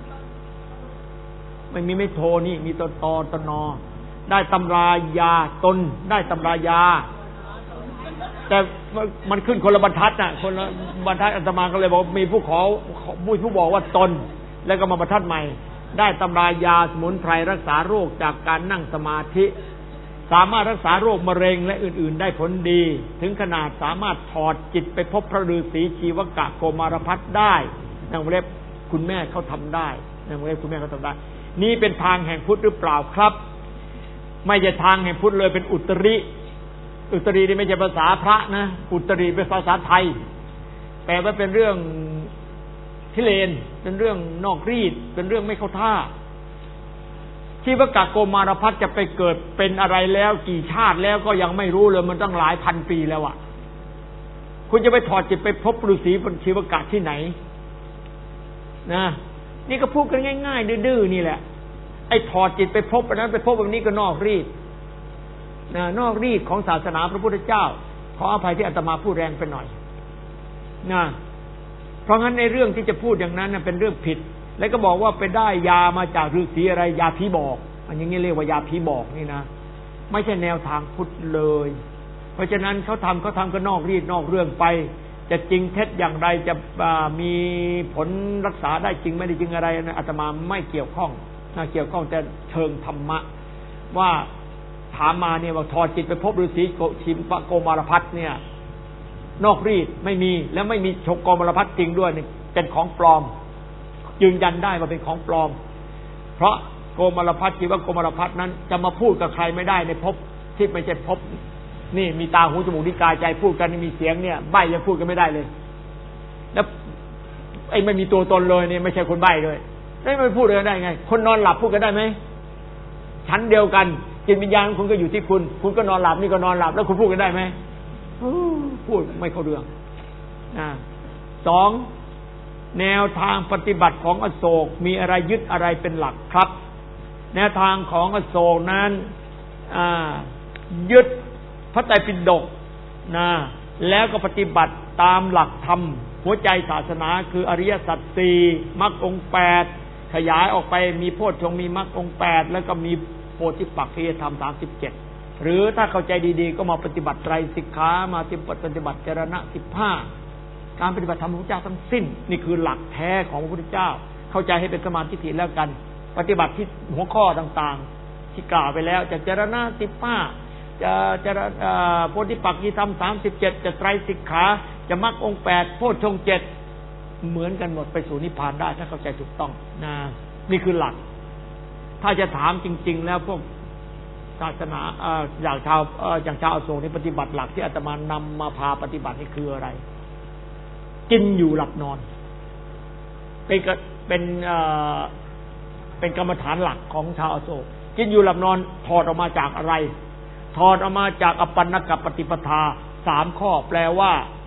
ไม่มีไม่โทนี่มีตนตอตนอได้ตำรายาตนได้ตำรายาแต่มันขึ้นคนละบรรทัดน่ะคนละบรรทัดอาตมาก็เลยบอกมีผู้ขอผู้ผู้บอกว่าตนแล้วก็มาบรรทัดใหม่ได้ตำรายาสมุนไพรรักษาโรคจากการนั่งสมาธิสามารถรักษาโรคมะเร็งและอื่นๆได้ผลดีถึงขนาดสามารถถอดจิตไปพบพระฤาษีชีวกะโกมารพัฒน์ได้นางเล็บคุณแม่เขาทำได้นางเล็บคุณแม่เขาทำได้นี่เป็นทางแห่งพุทธหรือเปล่าครับไม่ใช่ทางแห่งพุทธเลยเป็นอุตริอุตรินี่ไม่ใช่ภาษาพระนะอุตริเป็นภาษาไทยแปลว่าเป็นเรื่องทิเลนเป็นเรื่องนอกรีดเป็นเรื่องไม่เข้าท่าชีวกะโกมารพัฒน์จะไปเกิดเป็นอะไรแล้วกี่ชาติแล้วก็ยังไม่รู้เลยมันตั้งหลายพันปีแล้วอ่ะคุณจะไปถอดจิตไปพบฤาษีบนชีวกะที่ไหนนะนี่ก็พูดกันง่ายๆดื้อๆนี่แหละไอ้ถอดจิตไปพบอันนั้นไปพบแบบนี้ก็นอกรีดนะนอกรีดของศาสนาพระพุทธเจ้าขออภัยที่อาตมาพูดแรงไปหน่อยนะเพราะงั้นในเรื่องที่จะพูดอย่างนั้นนะเป็นเรื่องผิดแล้วก็บอกว่าไปได้ยามาจากฤาษีอะไรยาผีบอกอันอย่างนี้เรียกว่ายาผีบอกนี่นะไม่ใช่แนวทางพุทธเลยเพราะฉะนั้นเขาทำเขาทำก็นอกรีดนอกเรื่องไปจะจริงเท็จอย่างไรจะมีผลรักษาได้จริงไม่ได้จริงอะไรนะอาตมาไม่เกี่ยวข้องนะเกี่ยวข้องแต่เชิงธรรมะว่าถามมาเนี่ยว่าถอดจิตไปพบฤาษีชิมปะโกมารพัฒน์เนี่ยนอกรีดไม่มีแล้วไม่มีโชโกมารพัฒน์จริงด้วยเป็นของปลอมยืนยันได้ว่าเป็นของปลอมเพราะโกมารพัฒน์ชีวโกมารพัฒน์นั้นจะมาพูดกับใครไม่ได้ในภพที่ไม่ใช่ภพนี่มีตาหูจมูกลิ้นกายใจพูดกันมีเสียงเนี่ยใบ้ยังพูดกันไม่ได้เลยแล้วไอ้ไม่มีตัวตนเลยเนี่ยไม่ใช่คนใบ้ด้วยได้ไม่พูดกันได้ไงคนนอนหลับพูดกันได้ไหมชั้นเดียวกันจิตวิญญาณคุณก็อยู่ที่คุณคุณก็นอนหลับนี่ก็นอนหลับแล้วคุณพูดกันได้ไหมพูดไม่เข้าเรื่องนะสองแนวทางปฏิบัติของอโศกมีอะไรยึดอะไรเป็นหลักครับแนวทางของอโศกนั้นยึดพระไตรปิฎกนะแล้วก็ปฏิบัติตามหลักธรรมหัวใจศาสนาคืออริยสัจสี่มรรคองค์แปดขยายออกไปมีโพชฌงค์มีมรรคองค์แปดแล้วก็มีโพธิปักขิยธรรมสามสิบเจ็ดหรือถ้าเข้าใจดีๆก็มาปฏิบัติไตรสิกขามาปฏิบัติจรณะสิบห้าการปฏิบัติธรรมของพระเจ้าทั้งสิ้นนี่คือหลักแท้ของพระพุทธเจ้าเข้าใจให้เป็นสมาธิถิแล้วกันปฏิบัติที่หัวข้อต่างๆที่กล่าวไปแล้วจะจรณะสิบห้าจะจะโพธิปักขิยธรรมสามสิบเจ็ดจะไตรสิกขาจะมรรคองค์แปดโพชฌงค์เจ็ดเหมือนกันหมดไปสู่นิพพานได้ถ้าเข้าใจถูกต้องนะนี่คือหลักถ้าจะถามจริงๆแล้วพวกศาสนาอย่างชาวอย่างชาวอโศกนี่ปฏิบัติหลักที่อาตมานำมาพาปฏิบัตินี่คืออะไรกินอยู่หลับนอนเป็นเป็นเป็นกรรมฐานหลักของชาวอโศกกินอยู่หลับนอนถอดออกมาจากอะไรถอดออกมาจากอปันนกปฏิปทาสามข้อแปลว่า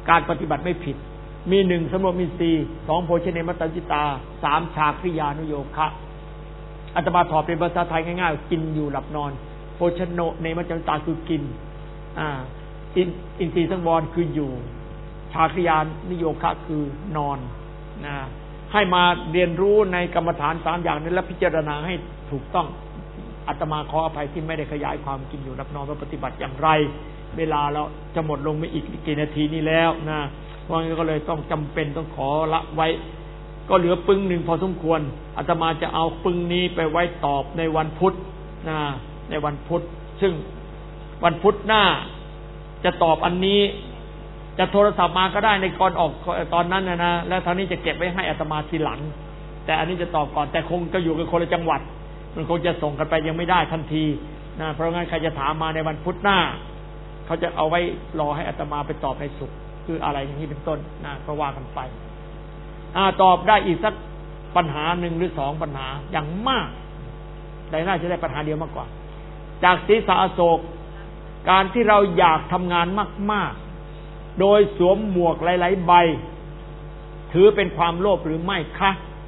การปฏิบัติไม่ผิดมีหนึ่งสำรวมอินทรีย์สองโภชเนมัตตัญญิตาสามชาคริยานุโยคะอาตมาถอดเป็นภาษาไทยง่ายๆกินอยู่หลับนอนโภชโนเนมัตตัญญิตาคือกินอ่าอินอินทรีย์สังวรคืออยู่ชาคริยานุโยคะคือนอนนะให้มาเรียนรู้ในกรรมฐานสามอย่างนี้และพิจารณาให้ถูกต้องอาตมาขออภัยที่ไม่ได้ขยายความกินอยู่หลับนอนว่าปฏิบัติอย่างไรเวลาเราจะหมดลงไม่อีกกี่นาทีนี้แล้วนะเพราะงั้นก็เลยต้องจำเป็นต้องขอละไว้ก็เหลือปึ้งหนึ่งพอสมควรอาตมาจะเอาปึ้งนี้ไปไว้ตอบในวันพุธนะในวันพุธซึ่งวันพุธหน้าจะตอบอันนี้จะโทรศัพท์มาก็ได้ในก่อนออกตอนนั้นนะนะแล้วทางนี้จะเก็บไว้ให้อาตมาทีหลังแต่อันนี้จะตอบก่อนแต่คงจะอยู่กันคนละจังหวัดมันคงจะส่งกันไปยังไม่ได้ทันทีนะเพราะงั้นใครจะถามมาในวันพุธหน้าเขาจะเอาไว้รอให้อาตมาไปตอบในศุกร์คืออะไรอย่างนี้เป็นต้นนะก็ว่ากันไปอ่าตอบได้อีกสักปัญหาหนึ่งหรือสองปัญหาอย่างมากแต่น่าจะได้ปัญหาเดียวมากกว่าจากศีรษะอโศกการที่เราอยากทำงานมากๆโดยสวมหมวกหลายๆใบถือเป็นความโลภหรือไม่คะ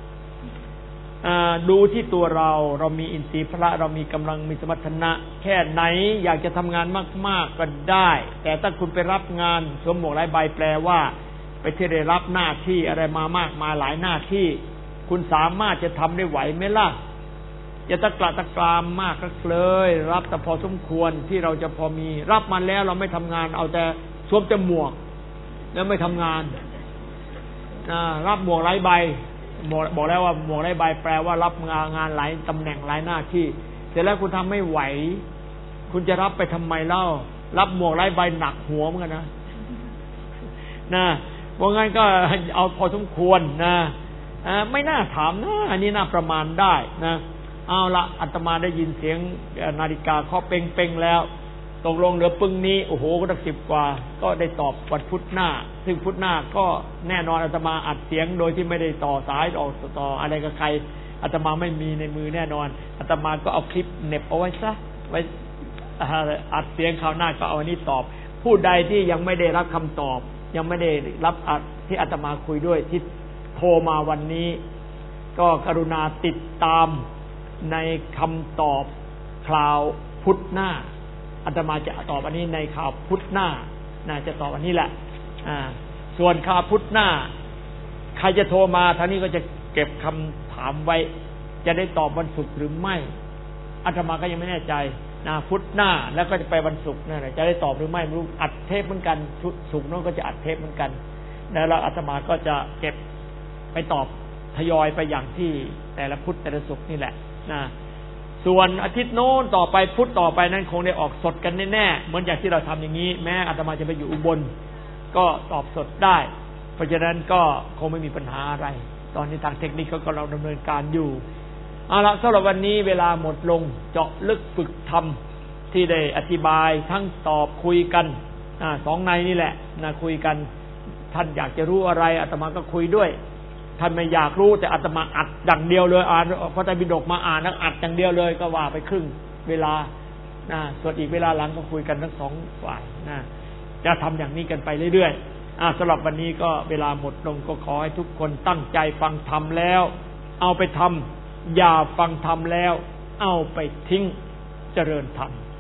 ดูที่ตัวเราเรามีอินทรีย์พละเรามีกำลังมีสมรรถนะแค่ไหนอยากจะทำงานมากๆก็ได้แต่ถ้าคุณไปรับงานสวมหมวกหลายใบแปลว่าไปที่ได้รับหน้าที่อะไรมามากมาหลายหน้าที่คุณสามารถจะทำได้ไหวไหมล่ะอย่าตะกละตะกรามมากก็เลยรับแต่พอสมควรที่เราจะพอมีรับมาแล้วเราไม่ทำงานเอาแต่สวมแต่หมวกแล้วไม่ทำงานรับหมวกหลายใบบอกแล้วว่าหมวกหลายใบแปลว่ารับงานงานหลายตำแหน่งหลายหน้าที่เสร็จแล้วคุณทำไม่ไหวคุณจะรับไปทำไมเล่ารับหมวกหลายใบหนักหัวเหมือนกันนะนะเพราะงั้นก็เอาพอสมควรนะไม่น่าถามนะอันนี้น่าประมาณได้นะเอาละอาตมาได้ยินเสียงนาฬิกาเคาะเป่งๆแล้วตกลงเหลือปึ้งนี้โอ้โหก็ตั้งสิบกว่าก็ได้ตอบวันพุธหน้าซึ่งพุธหน้าก็แน่นอนอาตมาอัดเสียงโดยที่ไม่ได้ต่อสายออกต่ออะไรกับใครอาตมาไม่มีในมือแน่นอนอาตมาก็เอาคลิปเน็บเอาไว้ซะไว้อัดเสียงคราวหน้าก็เอาอันนี้ตอบผู้ใดที่ยังไม่ได้รับคำตอบยังไม่ได้รับที่อาตมาคุยด้วยที่โทรมาวันนี้ก็กรุณาติดตามในคำตอบคราวพุธหน้าอาตมาจะตอบอันนี้ในข่าวพุธหน้าน่าจะตอบอันนี้แหละอ่าส่วนข่าวพุธหน้าใครจะโทรมาท่างนี้ก็จะเก็บคำถามไว้จะได้ตอบวันศุกร์หรือไม่อาตมาก็ยังไม่แน่ใจนะพุธหน้าแล้วก็จะไปวันศุกร์นั่นแหละจะได้ตอบหรือไม่ไม่รู้อัดเทปเหมือนกันศุกร์นั้นก็จะอัดเทปเหมือนกันแล้วอาตมาก็จะเก็บไปตอบทยอยไปอย่างที่แต่ละพุธแต่ละศุกร์นี่แหละนะส่วนอาทิตย์โน้นต่อไปพุธต่อไปนั้นคงได้ออกสดกันแน่ๆเหมือนอย่างที่เราทำอย่างนี้แม้อาตมาจะไปอยู่อุบลก็ตอบสดได้เพราะฉะนั้นก็คงไม่มีปัญหาอะไรตอนนี้ทางเทคนิคเขาก็เราดำเนินการอยู่เอาละสำหรับวันนี้เวลาหมดลงเจาะลึกฝึกทำที่ได้อธิบายทั้งตอบคุยกันอ่าสองในนี่แหละนะคุยกันท่านอยากจะรู้อะไรอาตมาก็คุยด้วยท่านไม่อยากรู้แต่อาตมาอัดอย่างเดียวเลยอ่านพระไตรปิฎกมาอ่านแล้วอัดอย่างเดียวเลยก็ว่าไปครึ่งเวลานะส่วนอีกเวลาหลังก็คุยกันทั้งสองฝ่ายนะจะทำอย่างนี้กันไปเรื่อยๆอ่าสำหรับวันนี้ก็เวลาหมดลงก็ขอให้ทุกคนตั้งใจฟังธรรมแล้วเอาไปทำอย่าฟังธรรมแล้วเอาไปทิ้งเจริญธรรม